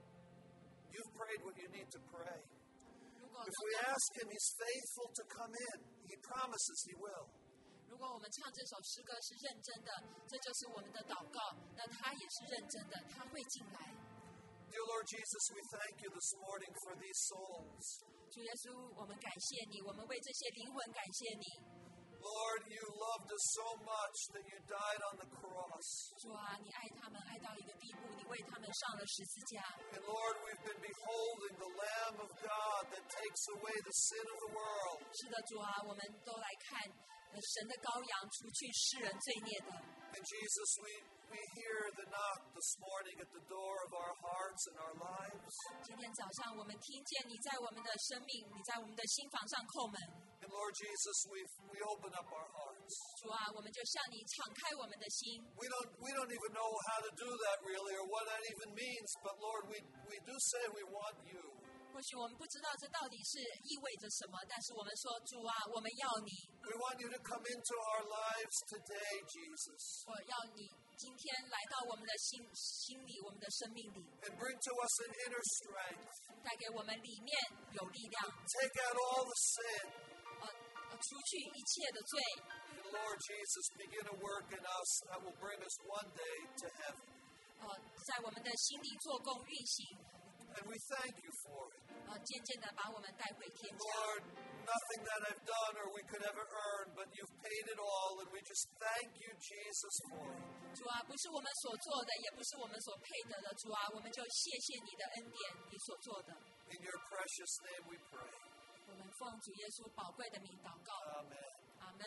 you've prayed what you need to pray. 如果 If we ask him, he's faithful to come in. He promises he will. 如果我们唱这首诗歌是认真的，这就是我们的祷告，那他也是认真的，他会进来。 Dear Lord Jesus, we thank you this morning for these souls. 主耶稣，我们感谢你，我们为这些灵魂感谢你。 Lord, you loved us so much that you died on the cross. 主啊，你爱他们爱到一个地步，你为他们上了十字架。 And Lord, we've been beholding the Lamb of God that takes away the sin of the world. 是的，主啊，我们都来看神的羔羊除去世人罪孽的。 And Jesus, we hear the knock this morning at the door of our hearts and our lives. 今天早上，我们听见你在我们的生命，你在我们的心房上叩门。 And Lord Jesus, we open up our hearts. 主啊，我们就向你敞开我们的心。 We don't even know how to do that really or what that even means, but Lord, we do say we want you. 或许我们不知道这到底是意味着什么，但是我们说，主啊，我们要你， We want you to come into our lives today, Jesus, 我要你今天来到我们的心里，我们的生命里， and bring to us an inner strength. 带给我们里面有力量， Take out all the sin. 除去一切的罪。 And Lord Jesus, begin a work in us that will bring us one day to heaven. 在我们的心里做工运行， And we thank you for it. 渐渐的把我们带回天家。 Lord, nothing that I've done or we could ever earn, but you've paid it all, and we just thank you, Jesus, for it. 主啊，不是我们所做的，也不是我们所配得的，主啊，我们就谢谢你的恩典，你所做的。 In your precious name we pray. 我们奉主耶稣宝贵的名祷告， Amen. 阿门。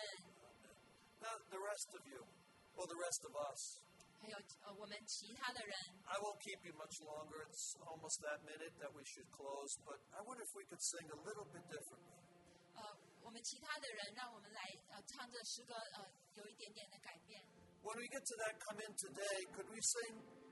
Now, the rest of you, well, the rest of us, 还有我们其他的人， I won't keep you much longer. It's almost that minute that we should close, but I wonder if we could sing a little bit differently. 我们其他的人，让我们来唱这诗歌，有一点点的改变。 When we get to that come in today, could we sing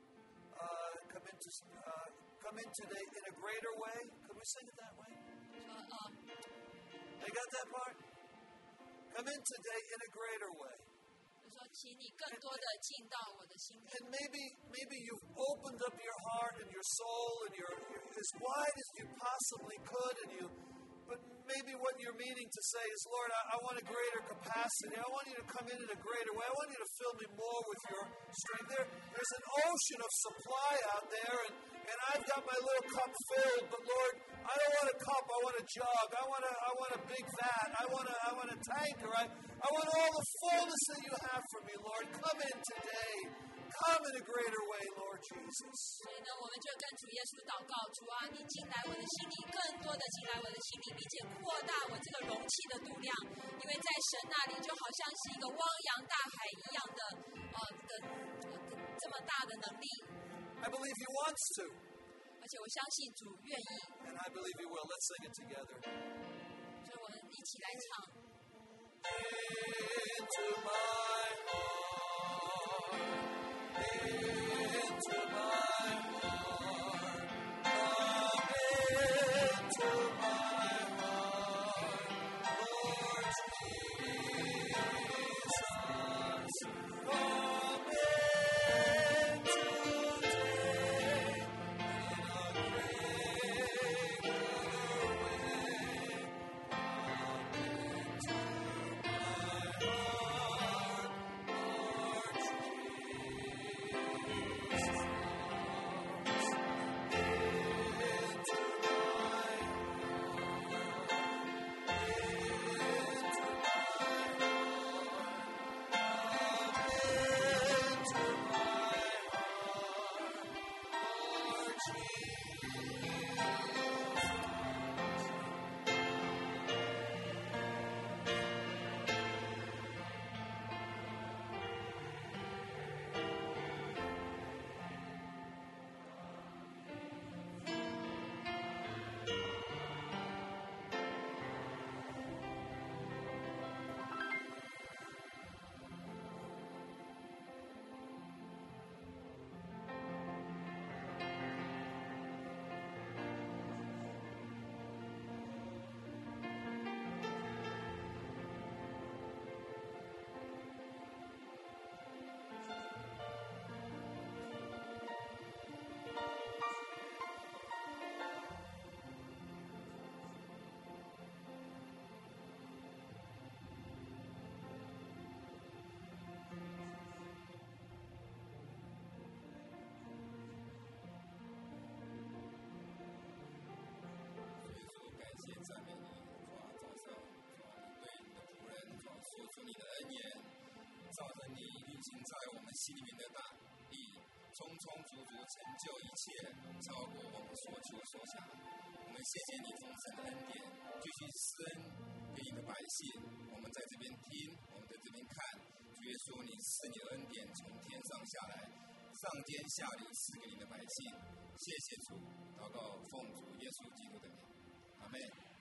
come in today in a greater way? Could we sing it that way? 说 You got that part? Come in today in a greater way. 就说，请你更多的进到我的心里。 And maybe you've opened up your heart and your soul and you're as wide as you possibly could, but maybe what you're meaning to say is, Lord, I want a greater capacity. I want you to come in a greater way. I want you to fill me more with your strength. There's an ocean of supply out there, and I've got my little cup filled, but Lord, I don't want a cup. I want a jug. I want a big vat. I want a tanker. I want all the fullness that you have for me, Lord. Come in today. Come in a greater way, Lord Jesus. 所以呢，我们就跟主耶稣祷告，主啊，你进来我的心里，更多的进来我的心里，并且扩大我这个容器的度量，因为在神那里就好像是一个汪洋大海一样的这么大的能力， I believe he wants to, 而且我相信主愿意， and I believe he will. Let's sing it together. 所以我们一起来唱。 Into my heart, into my heart, come into my heart, Lord Jesus, come in today in a greater way, come into my heart, Lord Jesus. 你的恩言，照着你运行在我们心里面的大力，充充足足成就一切，超过我们所求所想。我们谢谢你丰盛的恩典，继续施恩给你的百姓。我们在这边听，我们在这边看，主耶稣，你赐你的恩典从天上下来，上天下地赐给你的百姓。谢谢主，祷告奉主耶稣基督的名，阿们。